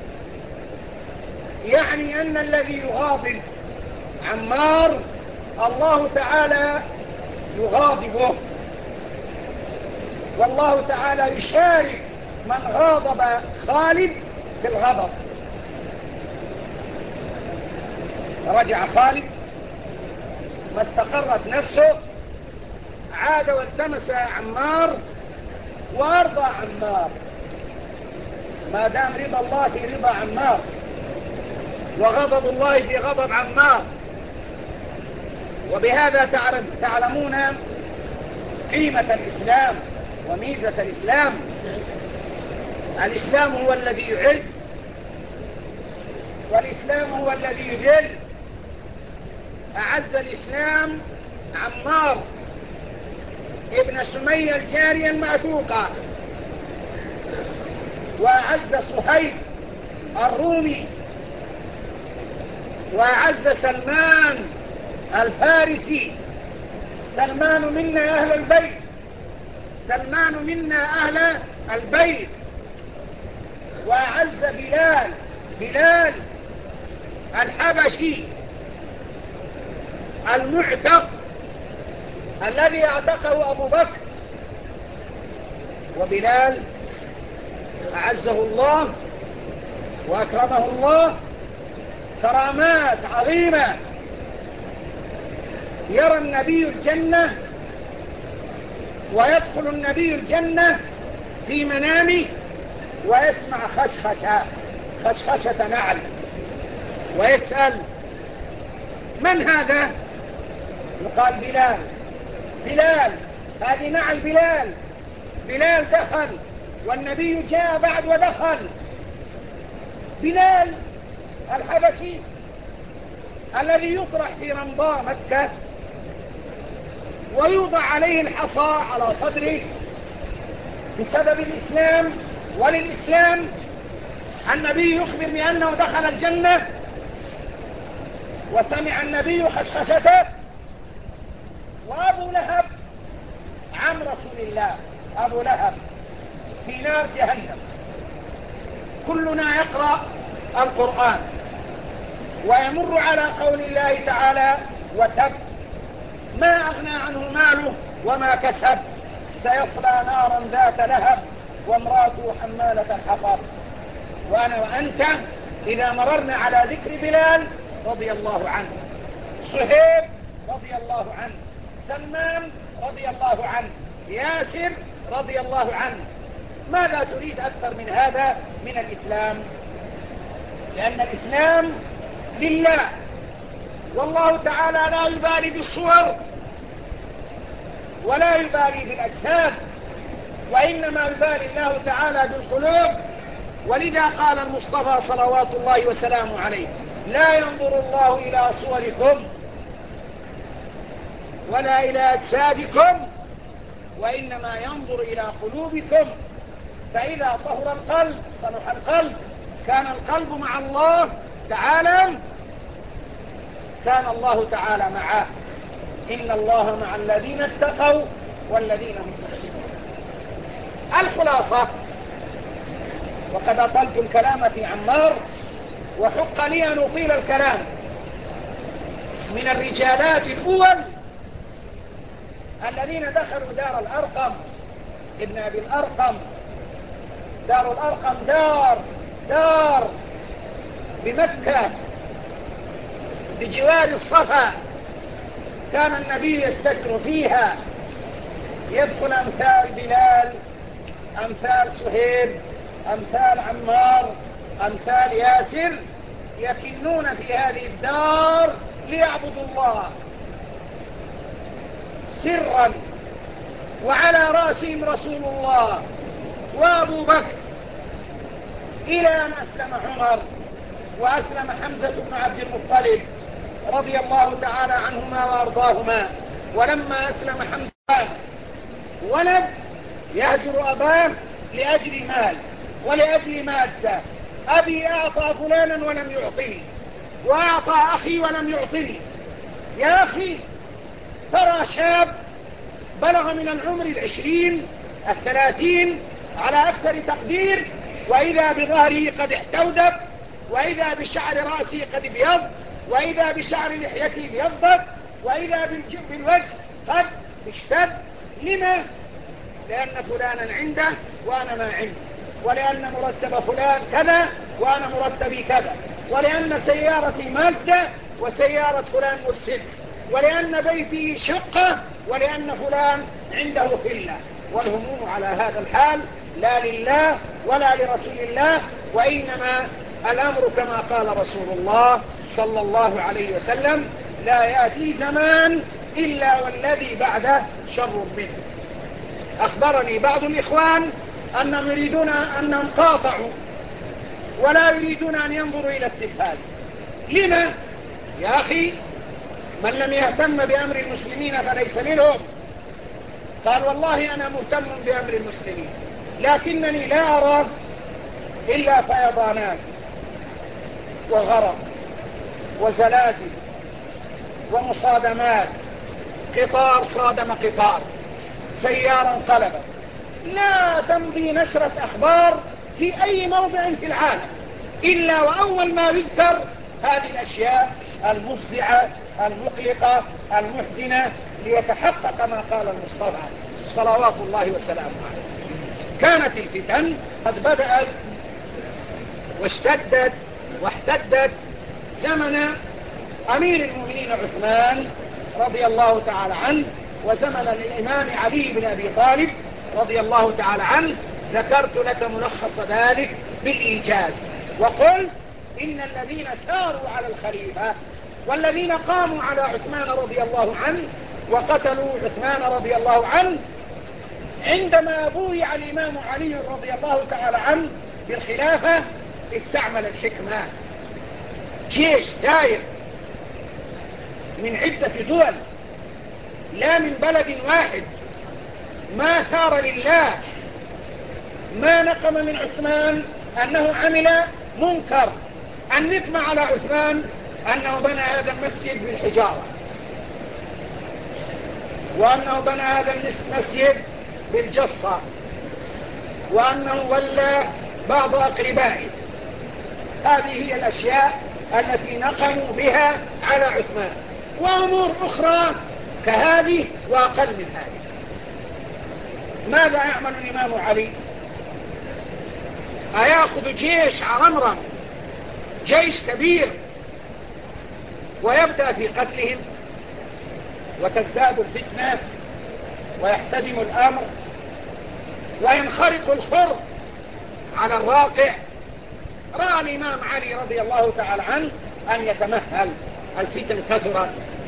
يعني أن الذي يغاضب عمار الله تعالى يغاضبه، والله تعالى يشارك من غاضب خالد في الغضب. رجع خالد، ما استقرت نفسه، عاد والتمس عمار وأرضى عمار، ما دام رضا الله في رضا عمار وغضب الله في غضب عمار. وبهذا تعلمون قيمة الإسلام وميزة الإسلام. الإسلام هو الذي يعز، والإسلام هو الذي يذل. أعز الإسلام عمار ابن سمية الجارية المعتوقة، وأعز صهيب الرومي، وأعز سلمان الفارسي. سلمان منا أهل البيت، سلمان منا أهل البيت. وأعز بلال الحبشي المعتق الذي اعتقه أبو بكر. وبلال أعزه الله وأكرمه الله كرامات عظيمة. يرى النبي الجنة ويدخل النبي الجنة في منامه ويسمع خشخشة نعل، ويسأل: من هذا؟ يقال: بلال، هذه نعل بلال. بلال دخل والنبي جاء بعد ودخل. بلال الحبشي الذي يطرح في رمضاء مكة ويوضع عليه الحصى على صدره بسبب الإسلام وللإسلام. النبي يخبر بأنه دخل الجنة، وسمع النبي خشخشته. وأبو لهب عم رسول الله، أبو لهب في نار جهنم. كلنا يقرأ القرآن ويمر على قول الله تعالى: وتب ما أغنى عنه ماله وما كسب سيصلى نارا ذات لهب وامراته حمالة الحطب. وأنا وأنت إذا مررنا على ذكر بلال رضي الله عنه، صهيب رضي الله عنه، سلمان رضي الله عنه، ياسر رضي الله عنه، ماذا تريد أكثر من هذا من الإسلام؟ لأن الإسلام لله، والله تعالى لا يبالي بالصور ولا يبالي بالأجساد، وإنما يبالي الله تعالى بالقلوب. ولذا قال المصطفى صلوات الله وسلامه عليه: لا ينظر الله إلى صوركم ولا إلى أجسادكم، وإنما ينظر إلى قلوبكم. فإذا طهر القلب صلح القلب، كان القلب مع الله تعالى، كان الله تعالى معه. إن الله مع الذين اتقوا والذين هم محسنون. الخلاصة، وقد أطلت الكلام في عمار وحق لي أن أطيل الكلام. من الرجالات الأول الذين دخلوا دار الأرقم ابن أبي الأرقم. دار الأرقم دار بمكة بجوار الصفا، كان النبي يستتر فيها. يدخل أمثال بلال، أمثال صهيب، أمثال عمار، أمثال ياسر، يكنون في هذه الدار ليعبدوا الله سرا، وعلى رأسهم رسول الله وأبو بكر، إلى أن أسلم عمر وأسلم حمزة بن عبد المطلب رضي الله تعالى عنهما وأرضاهما. ولما أسلم حمزة ولد يهجر أباه لأجل مال ولأجل مادة. أبي أعطى فلانا ولم يعطني، وأعطى أخي ولم يعطني. يا أخي ترى شاب بلغ من العمر 20 30 على أكثر تقدير، وإذا بظهره قد احتودب، وإذا بشعر رأسه قد ابيض، وإذا بشعر لحيته ابيضت، وإذا بالوجه قد اشتد. لما؟ لأن فلانا عنده وأنا ما عندي، ولأن مرتب فلان كذا وأنا مرتبي كذا، ولأن سيارتي مازدا وسيارة فلان مرسيدس، ولأن بيتي شقة، ولأن فلان عنده فيلا. والهموم على هذا الحال لا لله ولا لرسول الله، وإنما الأمر كما قال رسول الله صلى الله عليه وسلم: لا يأتي زمان إلا والذي بعده شر منه. أخبرني بعض الإخوان أنهم يريدون أنهم قاطعوا ولا يريدون أن ينظروا إلى التلفاز. لما؟ يا أخي، من لم يهتم بأمر المسلمين فليس منهم. قال: والله أنا مهتم بأمر المسلمين، لكنني لا أرى إلا فيضانات وغرق وزلازل ومصادمات، قطار صادم قطار، سيارة انقلبت. لا تمضي نشرة أخبار في أي موضع في العالم إلا وأول ما يذكر هذه الأشياء المفزعة المقلقة المحزنة، ليتحقق ما قال المصطفى صلوات الله وسلامه عليه. كانت الفتن قد بدأت واشتدت واحتدت زمن أمير المؤمنين عثمان رضي الله تعالى عنه، وزمن الإمام علي بن أبي طالب رضي الله تعالى عنه. ذكرت لك ملخص ذلك بالإيجاز، وقلت إن الذين ثاروا على الخليفة والذين قاموا على عثمان رضي الله عنه وقتلوا عثمان رضي الله عنه، عندما بويع الإمام علي رضي الله تعالى عنه بالخلافة استعمل الحكمة. جيش داير من عدة دول، لا من بلد واحد، ما ثار لله، ما نقم من عثمان أنه عمل منكر. النقمة على عثمان أنه بنى هذا المسجد بالحجارة، وأنه بنى هذا المسجد بالجصة، وأنه ولى بعض أقربائه. هذه هي الأشياء التي نقموا بها على عثمان، وأمور أخرى كهذه وأقل من هذه. ماذا يعمل الإمام علي؟ أيأخذ جيش عرمرم، جيش كبير، ويبدأ في قتلهم وتزداد الفتنة ويحتدم الأمر وينخرق الخر على الواقع؟ رأى الإمام علي رضي الله تعالى عنه أن يتمهل. الفتن كثرت،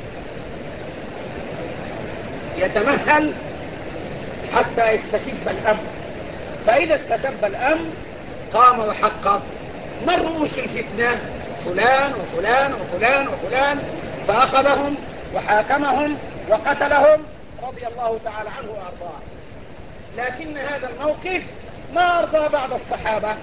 يتمهل حتى يستتب الأمر، فإذا استتب الأمر قام وحقق من رؤوس الفتنة، فلان وفلان وفلان وفلان، فأخذهم وحاكمهم وقتلهم رضي الله تعالى عنه وأرضاه. لكن هذا الموقف ما أرضى بعض الصحابة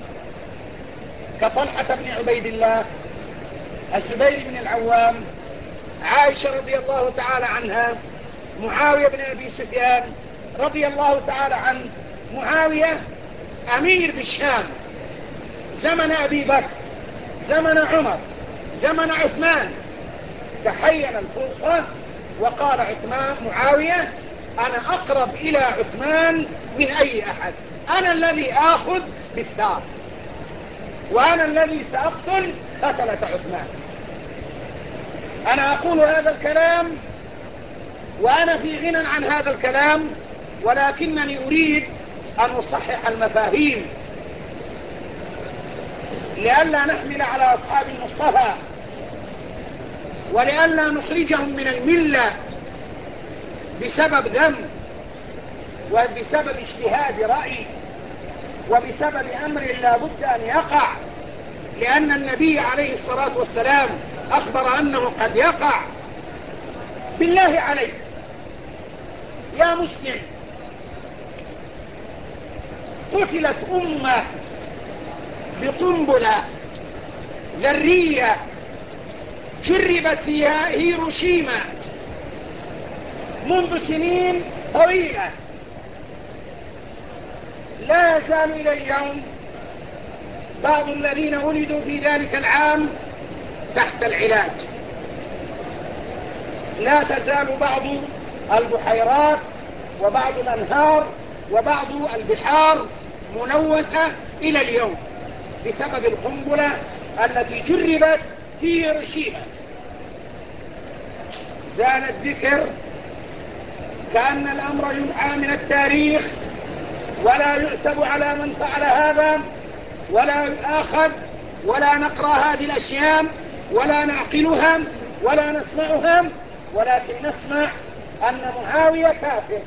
كطلحة بن عبيد الله، الزبير بن العوام، عائشة رضي الله تعالى عنها، معاوية بن أبي سفيان رضي الله تعالى عنه. معاوية أمير بالشام زمن أبي بكر، زمن عمر، زمن عثمان. تحين الفرصة وقال معاوية: أنا أقرب إلى عثمان من أي أحد، أنا الذي آخذ بالثار، وأنا الذي سأقتل قتلة عثمان. أنا أقول هذا الكلام وأنا في غنى عن هذا الكلام، ولكنني أريد أن أصحح المفاهيم لئلا نحمل على أصحاب المصطفى، ولئلا نخرجهم من الملة بسبب ذنب وبسبب اجتهاد رأي وبسبب أمر لا بد أن يقع، لأن النبي عليه الصلاة والسلام أخبر أنه قد يقع. بالله عليك يا مسلم، قتلت أمة بقنبلة ذرية جربت فيها هيروشيما منذ سنين طويلة، لا يزال إلى اليوم بعض الذين ولدوا في ذلك العام تحت العلاج. لا تزال بعض البحيرات وبعض الأنهار وبعض البحار ملوثة إلى اليوم بسبب القنبلة التي جربت في هيروشيما. زال الذكر كأن الأمر يمحى من التاريخ، ولا يعتب على من فعل هذا، ولا يؤاخذ، ولا نقرأ هذه الأشياء، ولا نعقلها، ولا نسمعها، ولكن نسمع أن معاوية كافر،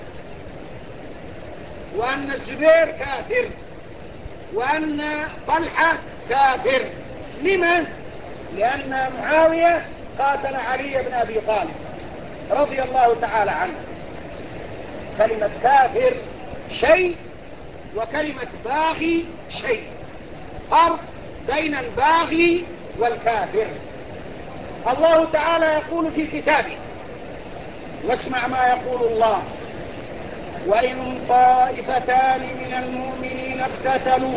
وأن الزبير كافر، وأن طلحة كافر. لما؟ لأن معاوية قاتل علي بن أبي طالب رضي الله تعالى عنه. كلمة كافر شيء وكلمة باغي شيء، فرق بين الباغي والكافر. الله تعالى يقول في كتابه، واسمع ما يقول الله: وإن طائفتان من المؤمنين اقتتلوا،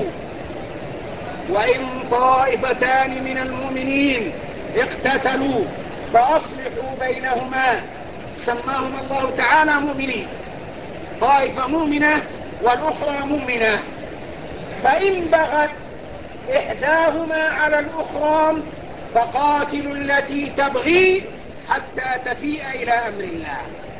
وإن طائفتان من المؤمنين اقتتلوا فأصلحوا بينهما. سماهم الله تعالى مؤمنين، طائفة مؤمنة والأخرى مؤمنة. فإن بغت إحداهما على الأخرى فقاتلوا التي تبغي حتى تفيء إلى أمر الله.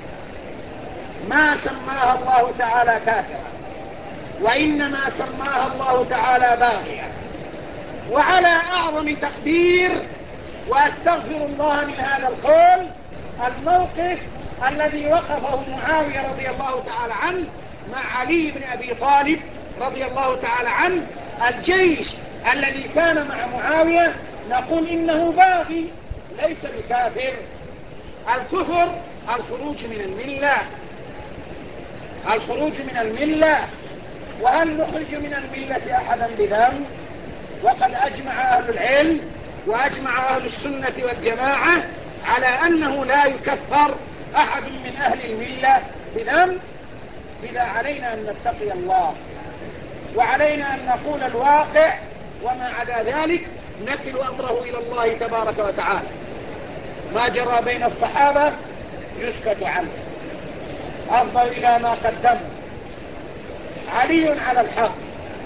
ما سماها الله تعالى كافرة، وإنما سماها الله تعالى باغية. وعلى أعظم تقدير، وأستغفر الله من هذا القول، الموقف الذي وقفه معاوية رضي الله تعالى عنه مع علي بن أبي طالب رضي الله تعالى عنه. الجيش الذي كان مع معاوية نقول إنه باغي ليس بكافر. الكفر الخروج من الملة، الخروج من الملة. وهل نخرج من الملة أحدا بذنب؟ وقد أجمع أهل العلم وأجمع أهل السنة والجماعة على أنه لا يكفر أحد من أهل الملة بذنب، إذا علينا أن نتقي الله، وعلينا أن نقول الواقع، وما عدا ذلك نكل أمره إلى الله تبارك وتعالى. ما جرى بين الصحابة يسكت عنه، أفضل إلى ما قدموا. علي على الحق،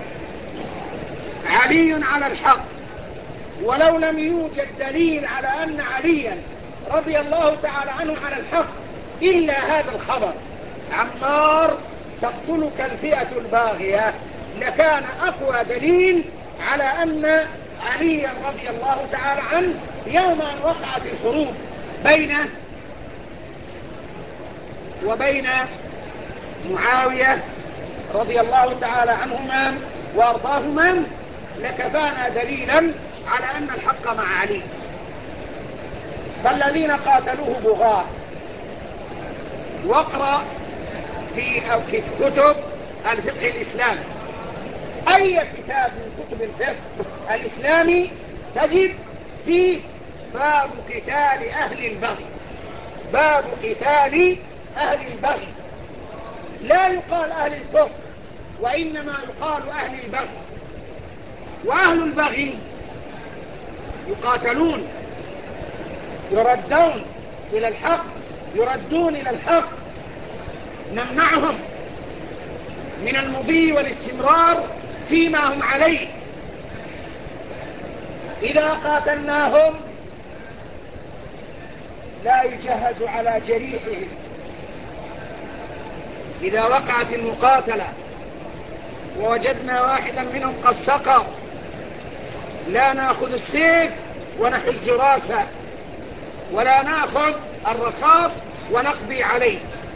علي على الحق، ولو لم يوجد دليل على أن عليا رضي الله تعالى عنه على الحق إلا هذا الخبر: عمار تقتلك الفئة الباغية، لكان أقوى دليل على أن عليا رضي الله تعالى عنه يوم أن وقعت الحروب بينه وبين معاوية رضي الله تعالى عنهما وأرضاهما، لكفانا دليلا على أن الحق مع علي. فالذين قاتلوه بغاة. واقرأ في كتب الفقه الإسلامي، أي كتاب من كتب الفقه الإسلامي تجد فيه باب قتال أهل البغي، باب قتال أهل البغي. لا يقال أهل الكفر، وإنما يقال أهل البغي. وأهل البغي يقاتلون، يردون إلى الحق، يردون إلى الحق. نمنعهم من المضي والاستمرار فيما هم عليه. إذا قاتلناهم لا يجهز على جريحهم. إذا وقعت المقاتلة ووجدنا واحدا منهم قد سقط، لا نأخذ السيف ونحز راسه، ولا نأخذ الرصاص ونقضي عليه.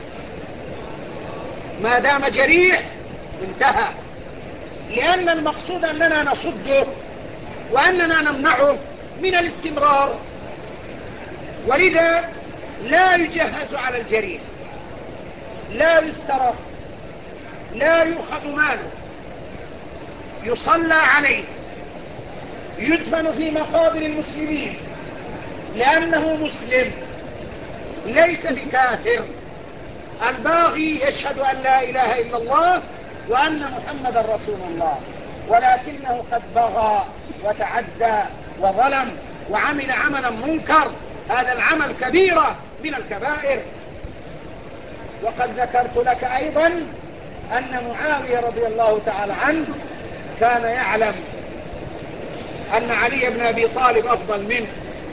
ما دام جريح انتهى، لأن المقصود أننا نصده وأننا نمنعه من الاستمرار. ولذا لا يجهز على الجريح، لا يسترق، لا يؤخذ ماله، يصلى عليه، يدفن في مقابر المسلمين، لأنه مسلم ليس بكافر. الباغي يشهد أن لا إله إلا الله وأن محمد رسول الله، ولكنه قد بغى وتعدى وظلم وعمل عملا منكر، هذا العمل كبيرة من الكبائر. وقد ذكرت لك أيضا أن معاوية رضي الله تعالى عنه كان يعلم أن علي بن أبي طالب أفضل منه،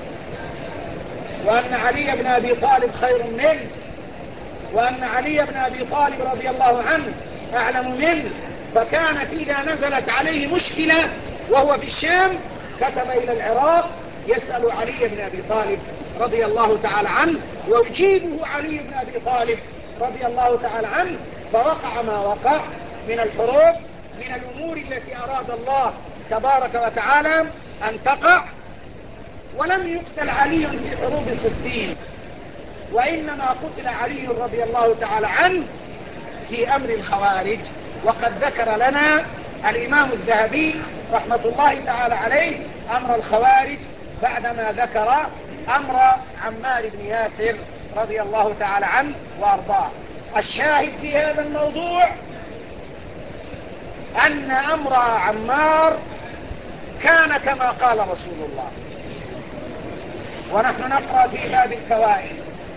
وأن علي بن أبي طالب خير منه، وأن علي بن أبي طالب رضي الله عنه أعلم منه. فكانت إذا نزلت عليه مشكلة وهو في الشام كتب إلى العراق يسأل علي بن أبي طالب رضي الله تعالى عنه، ويجيبه علي بن أبي طالب رضي الله تعالى عنه. فوقع ما وقع من الحروب، من الأمور التي أراد الله تبارك وتعالى أن تقع. ولم يقتل علي في حروب صفين، وإنما قتل علي رضي الله تعالى عنه في أمر الخوارج. وقد ذكر لنا الإمام الذهبي رحمة الله تعالى عليه أمر الخوارج بعدما ذكر أمر عمار بن ياسر رضي الله تعالى عنه وأرضاه. الشاهد في هذا الموضوع أن أمر عمار كان كما قال رسول الله. ونحن نقرأ في باب الكوائن،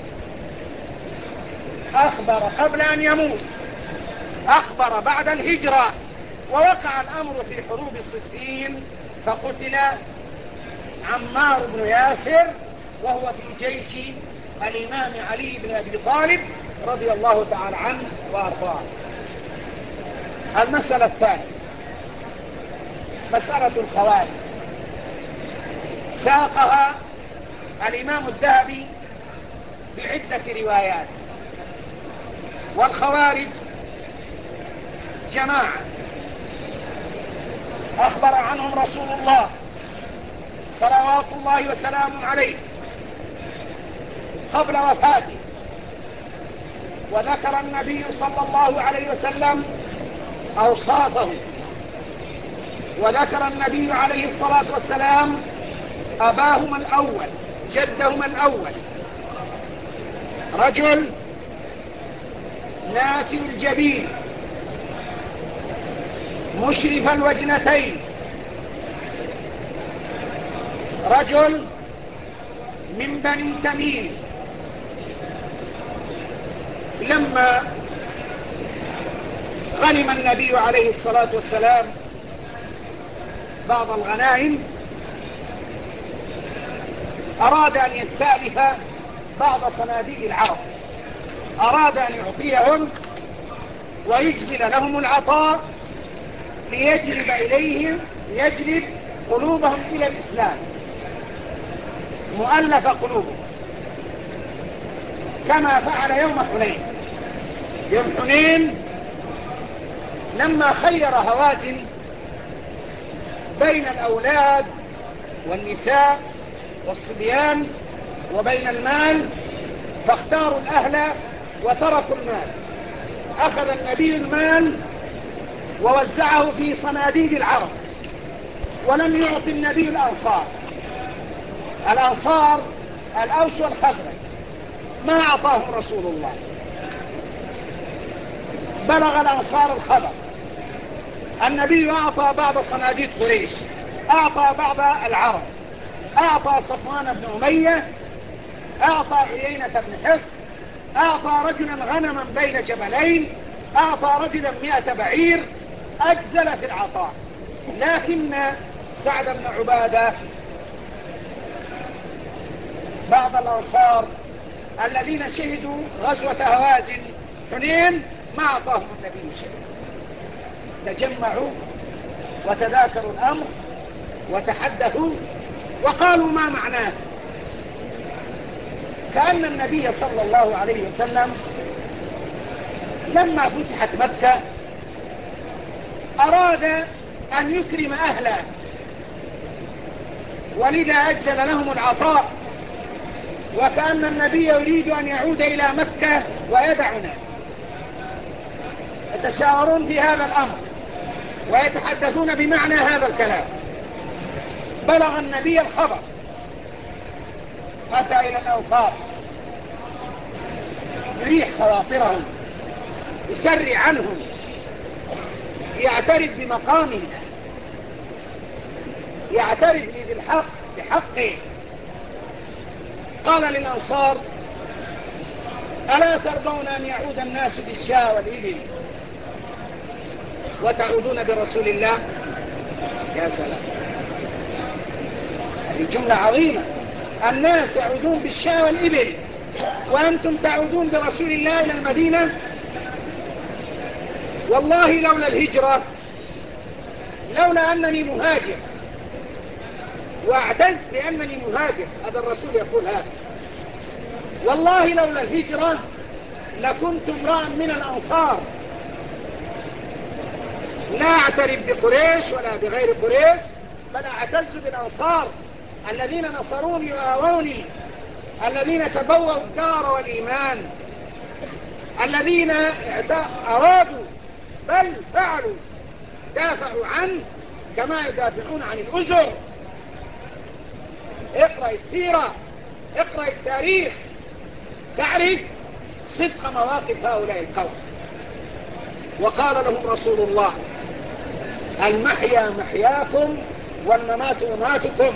أخبر قبل أن يموت، أخبر بعد الهجرة، ووقع الأمر في حروب الصفين، فقتل عمار بن ياسر وهو في جيش الإمام علي بن أبي طالب رضي الله تعالى عنه وأرضاه. المسألة الثانية مسألة الخوارج، ساقها الإمام الذهبي بعدة روايات. والخوارج جماعة أخبر عنهم رسول الله صلوات الله وسلامه عليه قبل وفاته، وذكر النبي صلى الله عليه وسلم أوصافه، وذكر النبي عليه الصلاة والسلام أباهما الأول جدهما الأول، رجل ناتئ الجبين مشرف الوجنتين، رجل من بني تميم. لما غنم النبي عليه الصلاة والسلام بعض الغنائم أراد أن يستألف بعض صناديق العرب، أراد أن يعطيهم ويجزل لهم العطاء ليجلب إليهم، يجلب قلوبهم إلى الإسلام، مؤلف قلوبهم، كما فعل يوم حنين. يوم حنين لما خير هوازن بين الأولاد والنساء والصبيان وبين المال، فاختاروا الأهل وتركوا المال. أخذ النبي المال ووزعه في صناديق العرب، ولم يعطي النبي الأنصار. الأنصار الأوس والخزرج ما أعطاهم رسول الله. بلغ الأنصار الخبر، النبي أعطى بعض صناديق قريش، أعطى بعض العرب، أعطى صفوان بن أمية، أعطى عيينة بن حصن، أعطى رجلا غنما بين جبلين، أعطى رجلا 100 بعير، أجزل في العطاء. لكن سعد بن عبادة بعض الأنصار الذين شهدوا غزوة هوازن حنين ما أعطاهم النبي شيء. تجمعوا وتذاكروا الأمر وتحدثوا وقالوا ما معناه، كأن النبي صلى الله عليه وسلم لما فتحت مكة أراد أن يكرم أهله، ولذا أجزل لهم العطاء، وكأن النبي يريد أن يعود إلى مكة ويدعنا. يتشاورون في هذا الأمر ويتحدثون بمعنى هذا الكلام. بلغ النبي الخبر، أتى إلى الأنصار يريح خواطرهم، يسرع عنهم، يعترف بمقامه، يعترف لذي الحق بحقه. قال للأنصار: ألا ترضون أن يعود الناس بالشاة والإبل وتعودون برسول الله؟ يا سلام، هذه جملة عظيمة. الناس يعودون بالشاة والإبل وأنتم تعودون برسول الله إلى المدينة. والله لولا الهجرة، لولا أنني مهاجر وأعتز بأنني مهاجر، هذا الرسول يقول هذا، والله لولا الهجرة لكنت امرأ من الأنصار، لا أعترف بقريش ولا بغير قريش، بل أعتز بالأنصار الذين نصروني وآووني، الذين تبوأوا الدار والإيمان، الذين أرادوا بل فعلوا، دافعوا عنه كما يدافعون عن الأجر. اقرأ السيرة، اقرأ التاريخ، تعرف صدق مواقف هؤلاء القوم. وقال لهم رسول الله: المحيا محياكم والممات مماتكم،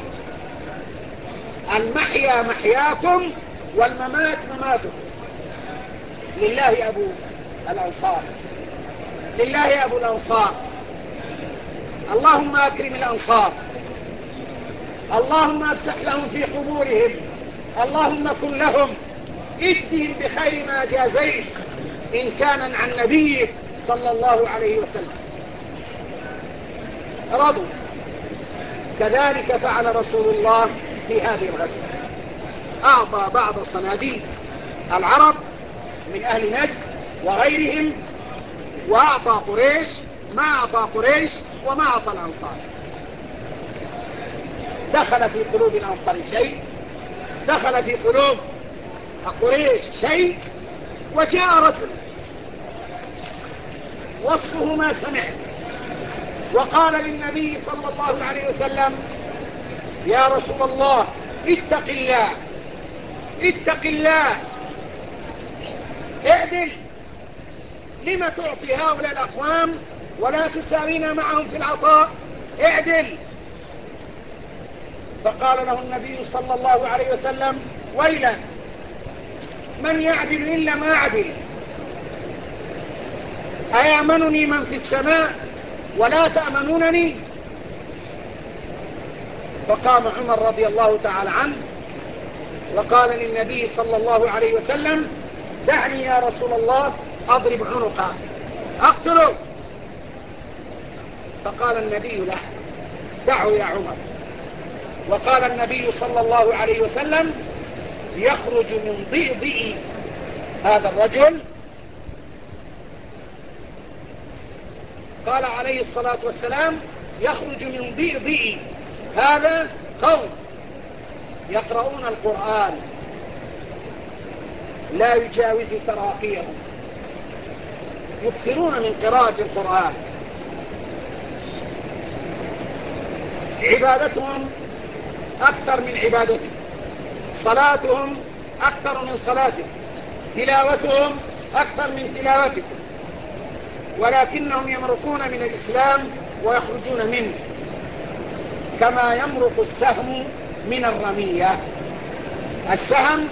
المحيا محياكم والممات مماتكم. لله أبو الأنصار، لله أبو الأنصار. اللهم أكرم الأنصار، اللهم أفسح لهم في قبورهم، اللهم كن لهم، اجزهم بخير ما جازيت إنسانا عن نبيه صلى الله عليه وسلم. رضوا. كذلك فعل رسول الله في هذه الغزوة، أعطى بعض صناديد العرب من أهل نجد وغيرهم، وأعطى قريش ما أعطى قريش وما أعطى الأنصار. دخل في قلوب الأنصار شيء، دخل في قلوب قريش شيء. وجاء رجل وصفه ما سمعت، وقال للنبي صلى الله عليه وسلم: يا رسول الله، اتق الله، اتق الله، اعدل، لما تعطي هؤلاء الأقوام ولا تساوينا معهم في العطاء؟ اعدل. فقال له النبي صلى الله عليه وسلم: ويلا، من يعدل إلا ما أعدل؟ أيامنني من في السماء ولا تأمنونني؟ فقام عمر رضي الله تعالى عنه وقال للنبي صلى الله عليه وسلم: دعني يا رسول الله أضرب عنقه، أقتله. فقال النبي: لا، دعه يا عمر. وقال النبي صلى الله عليه وسلم: يخرج من ضئضئ هذا الرجل، قال عليه الصلاة والسلام: يخرج من ضئضئ هذا قوم يقرؤون القرآن لا يجاوز تراقيهم، يكثرون من قراءة القرآن، عبادتهم أكثر من عبادته، صلاتهم أكثر من صلاته، تلاوتهم أكثر من تلاوتكم، ولكنهم يمرقون من الإسلام ويخرجون منه كما يمرق السهم من الرمية. السهم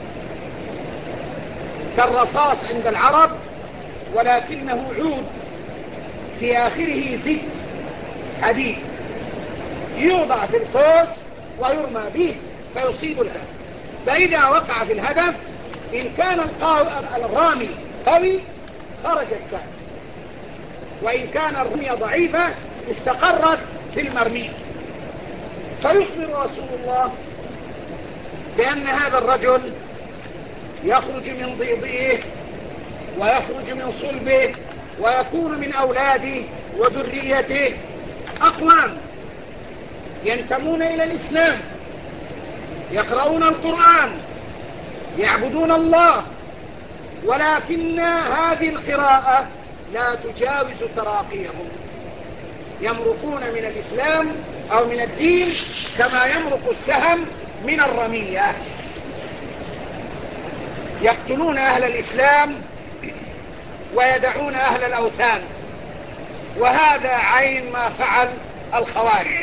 كالرصاص عند العرب، ولكنه عود في آخره زيت حديد يوضع في القوس ويرمى به فيصيب الهدف. فإذا وقع في الهدف إن كان الرامي قوي خرج السهم، وإن كان الرمية ضعيفة استقرت في المرمي. فيخبر رسول الله بأن هذا الرجل يخرج من ضئضئه ويخرج من صلبه ويكون من أولاده وذريته أقوام ينتمون إلى الإسلام، يقرؤون القرآن، يعبدون الله، ولكن هذه القراءة لا تجاوز تراقيهم، يمرقون من الإسلام أو من الدين كما يمرق السهم من الرمية. يقتلون أهل الإسلام ويدعون أهل الأوثان، وهذا عين ما فعل الخوارج.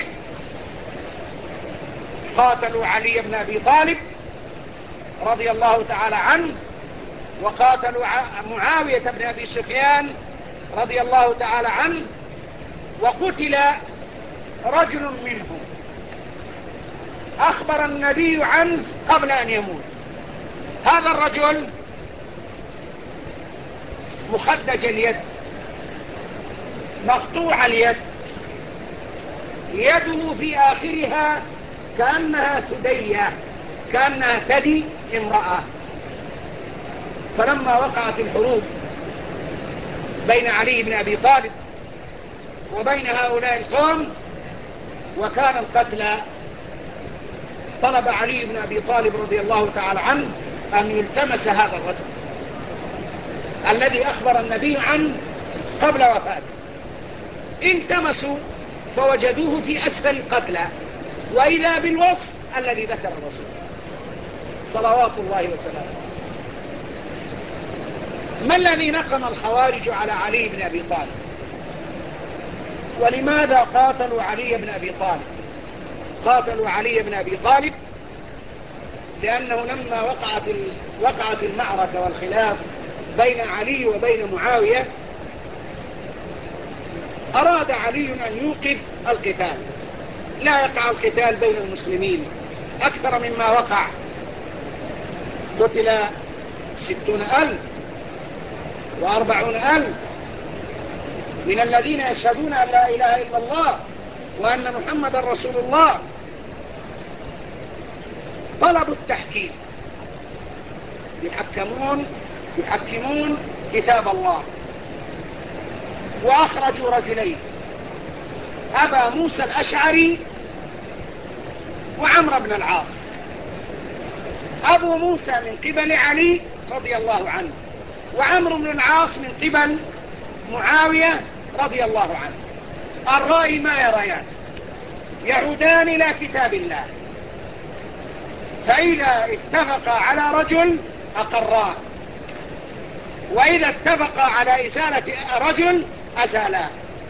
قاتلوا علي بن أبي طالب رضي الله تعالى عنه، وقاتلوا معاوية بن أبي سفيان رضي الله تعالى عنه، وقتل رجل منهم أخبر النبي عنه قبل أن يموت. هذا الرجل مخدج اليد، مقطوع اليد، يده في آخرها كأنها ثدية، كأنها ثدي امرأة. فلما وقعت الحروب بين علي بن أبي طالب وبين هؤلاء القوم وكان القتلى، طلب علي بن أبي طالب رضي الله تعالى عنه أن يلتمس هذا الرجل الذي أخبر النبي عنه قبل وفاته. التمسوا فوجدوه في أسفل القتلى، وإذا بالوصف الذي ذكر الرسول صلوات الله وسلامه. ما الذي نقم الخوارج على علي بن أبي طالب؟ ولماذا قاتلوا علي بن أبي طالب؟ قاتلوا علي بن أبي طالب لأنه لما وقعت المعركة والخلاف بين علي وبين معاوية، أراد علي أن يوقف القتال، لا يقع القتال بين المسلمين أكثر مما وقع. قتل 60,000 و40,000 من الذين يشهدون أن لا إله إلا الله وأن محمد رسول الله. طلبوا التحكيم، يحكمون كتاب الله، وأخرجوا رجلين، أبا موسى الأشعري وعمرو بن العاص. أبو موسى من قبل علي رضي الله عنه، وعمرو بن العاص من قبل معاوية رضي الله عنه. الرأي ما يريان، يعودان إلى كتاب الله، فإذا اتفقا على رجل أقراه، وإذا اتفقا على إزالة رجل أزالاه.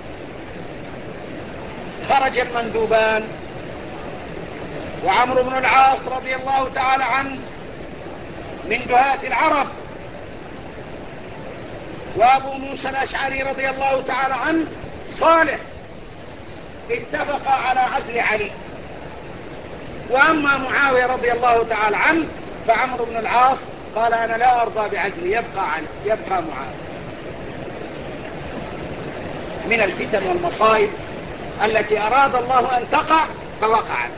خرج المندوبان، وعمرو بن العاص رضي الله تعالى عنه من دهاة العرب، وأبو موسى الأشعري رضي الله تعالى عنه صالح، اتفق على عزل علي. وأما معاوية رضي الله تعالى عنه فعمرو بن العاص قال أنا لا أرضى بعزل، يبقى معاوية. من الفتن والمصائب التي أراد الله أن تقع فوقعت.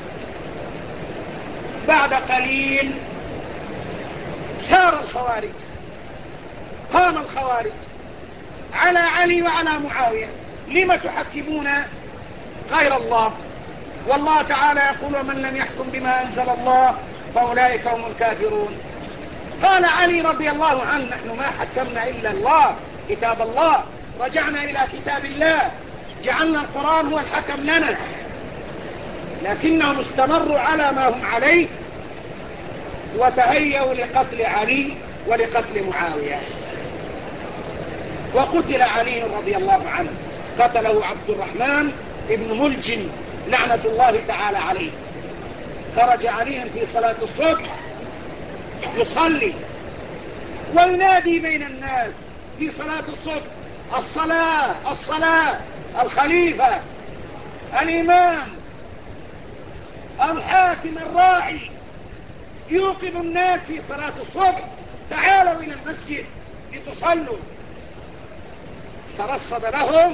بعد قليل ثار الخوارج، قام الخوارج على علي وعلى معاوية. لم تحكمون غير الله؟ والله تعالى يقول ومن لم يحكم بما أنزل الله فأولئك هم الكافرون. قال علي رضي الله عنه نحن ما حكمنا إلا الله، كتاب الله، رجعنا إلى كتاب الله، جعلنا القرآن هو الحكم لنا، لكنهم استمروا على ما هم عليه وتهيئوا لقتل علي ولقتل معاوية. وقتل علي رضي الله عنه، قتله عبد الرحمن ابن ملجم لعنة الله تعالى عليه. خرج علي في صلاة الصبح يصلي وينادي بين الناس في صلاة الصبح الصلاة الصلاة، الخليفة، الإمام، الحاكم، الراعي، يوقظ الناس في صلاة الصبح تعالوا إلى المسجد لتصلوا. ترصد لهم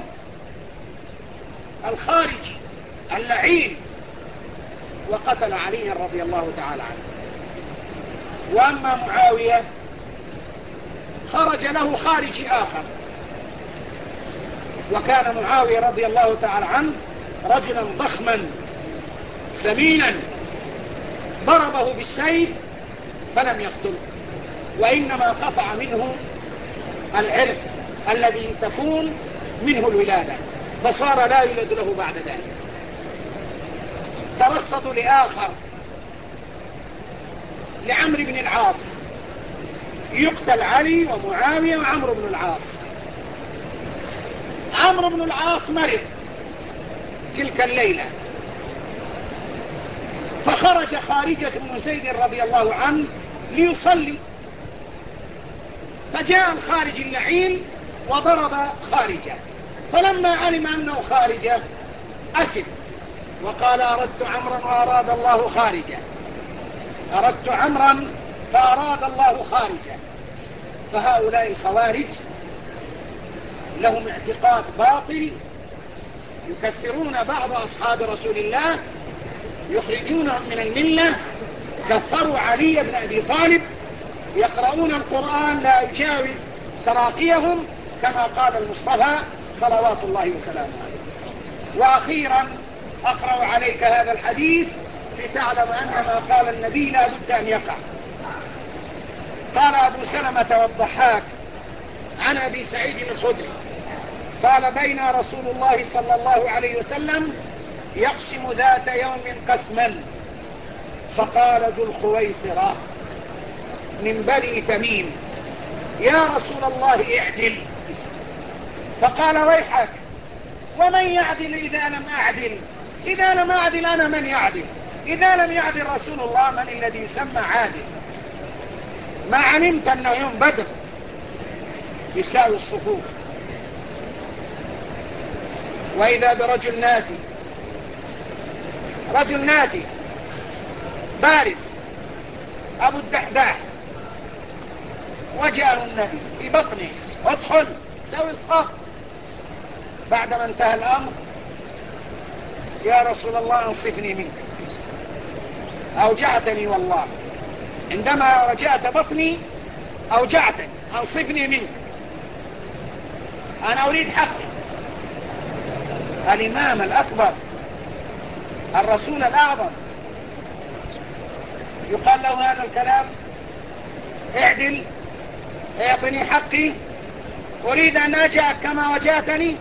الخارج اللعين وقتل علي رضي الله تعالى عنه. وأما معاوية خرج له خارجي آخر، وكان معاوية رضي الله تعالى عنه رجلا ضخما سمينا، ضربه بالسيف فلم يقتله، وإنما قطع منه العرق الذي تكون منه الولادة، فصار لا يولد له بعد ذلك. ترصدوا لآخر، لعمرو بن العاص يقتل علي ومعاوية وعمرو بن العاص. عمرو بن العاص مرض تلك الليلة، فخرج خارجة بن زيد رضي الله عنه ليصلي، فجاء الخارج اللعين وضرب خارجة، فلما علم أنه خارجة أسف وقال أردت عمرا وأراد الله خارجة، أردت عمرا فأراد الله خارجة. فهؤلاء الخوارج لهم اعتقاد باطل، يكفرون بعض أصحاب رسول الله، يخرجونهم من الملة. كفروا علي بن أبي طالب، يقرؤون القرآن لا يجاوز تراقيهم كما قال المصطفى صلوات الله وسلامه عليه. وأخيرا أقرأ عليك هذا الحديث لتعلم أن ما قال النبي لا بد أن يقع. قال أبو سلمة والضحاك عن أبي سعيد الخدري قال بين رسول الله صلى الله عليه وسلم يقسم ذات يوم قسما، فقال ذو الخويصرة من بني تميم يا رسول الله اعدل، فقال ويحك ومن يعدل إذا لم أعدل؟ إذا لم أعدل أنا من يعدل؟ إذا لم يعدل رسول الله من الذي يسمى عادل؟ ما علمت أنه يوم بدر يساوي الصفوف. وإذا برجل ناتي، رجل ناتي بارز أبو الدحداح، وجاءه النبي في بطنه ادخل سوي الصف. بعدما انتهى الأمر يا رسول الله انصفني منك، أوجعتني والله، عندما وجعت بطني أوجعتني، انصفني منك، أنا أريد حقي. الإمام الأكبر الرسول الأعظم يقال له هذا الكلام؟ اعدل، اعطني حقي، أريد أن أجاءك كما وجاتني.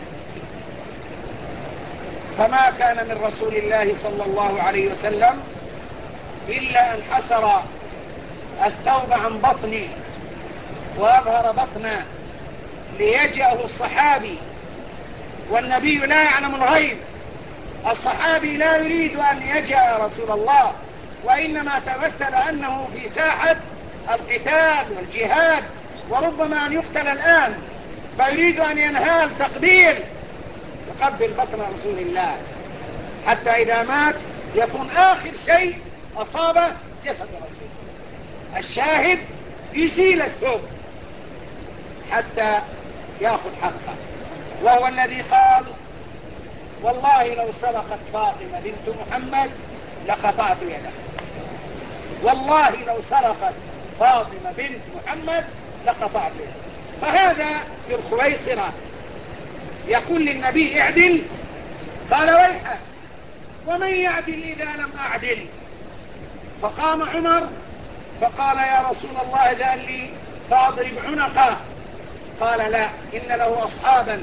فما كان من رسول الله صلى الله عليه وسلم إلا أن حسر الثوب عن بطني وأظهر بطنه ليجأه الصحابي، والنبي لا يعلم الغيب. الصحابي لا يريد أن يجأ رسول الله، وإنما تمثل أنه في ساحة القتال والجهاد، وربما أن يقتل الآن، فيريد أن ينهال تقبيل، يقبل بطن رسول الله حتى إذا مات يكون آخر شيء أصابه جسد رسول الله. الشاهد يزيل الثوب حتى يأخذ حقه. وهو الذي قال والله لو سرقت فاطمة بنت محمد لقطعت يده، والله لو سرقت فاطمة بنت محمد لقطعت يده. فهذا ذو الخويصرة يقول للنبي اعدل، قال ويحك ومن يعدل إذا لم أعدل؟ فقام عمر فقال يا رسول الله إذن لي فأضرب عنقه. قال لا، إن له أصحابا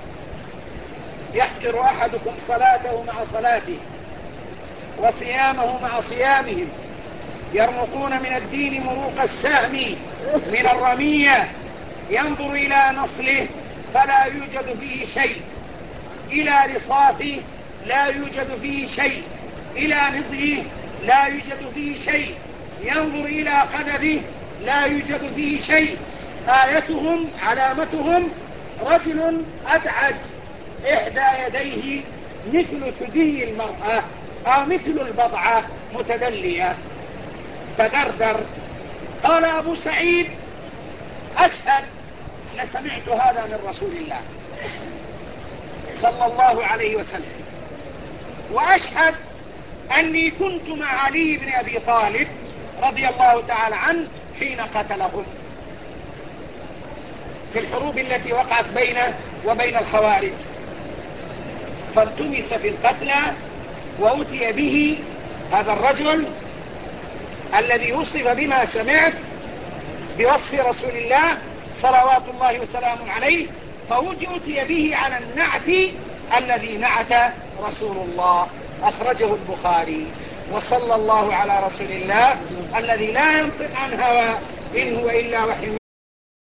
يحقر أحدكم صلاته مع صلاته وصيامه مع صيامهم، يرمقون من الدين مروق السهم من الرمية، ينظر إلى نصله فلا يوجد فيه شيء، إلى رصافه لا يوجد فيه شيء، إلى نضيه لا يوجد فيه شيء، ينظر إلى قذفه لا يوجد فيه شيء. آيتهم علامتهم رجل أدعج إحدى يديه مثل ثدي المرأة أو مثل البضعة متدلية فدردر. قال أبو سعيد أشهد لسمعت هذا من رسول الله صلى الله عليه وسلم، وأشهد أني كنت مع علي بن أبي طالب رضي الله تعالى عنه حين قتلهم في الحروب التي وقعت بينه وبين الخوارج، فالتمس في القتلى وأتي به هذا الرجل الذي وصف بما سمعت بوصف رسول الله صلوات الله وسلامه عليه، فأتي به على النعت الذي نعت رسول الله. أخرجه البخاري. وصلى الله على رسول الله الذي لا ينطق عن هوى إن هو إلا وحي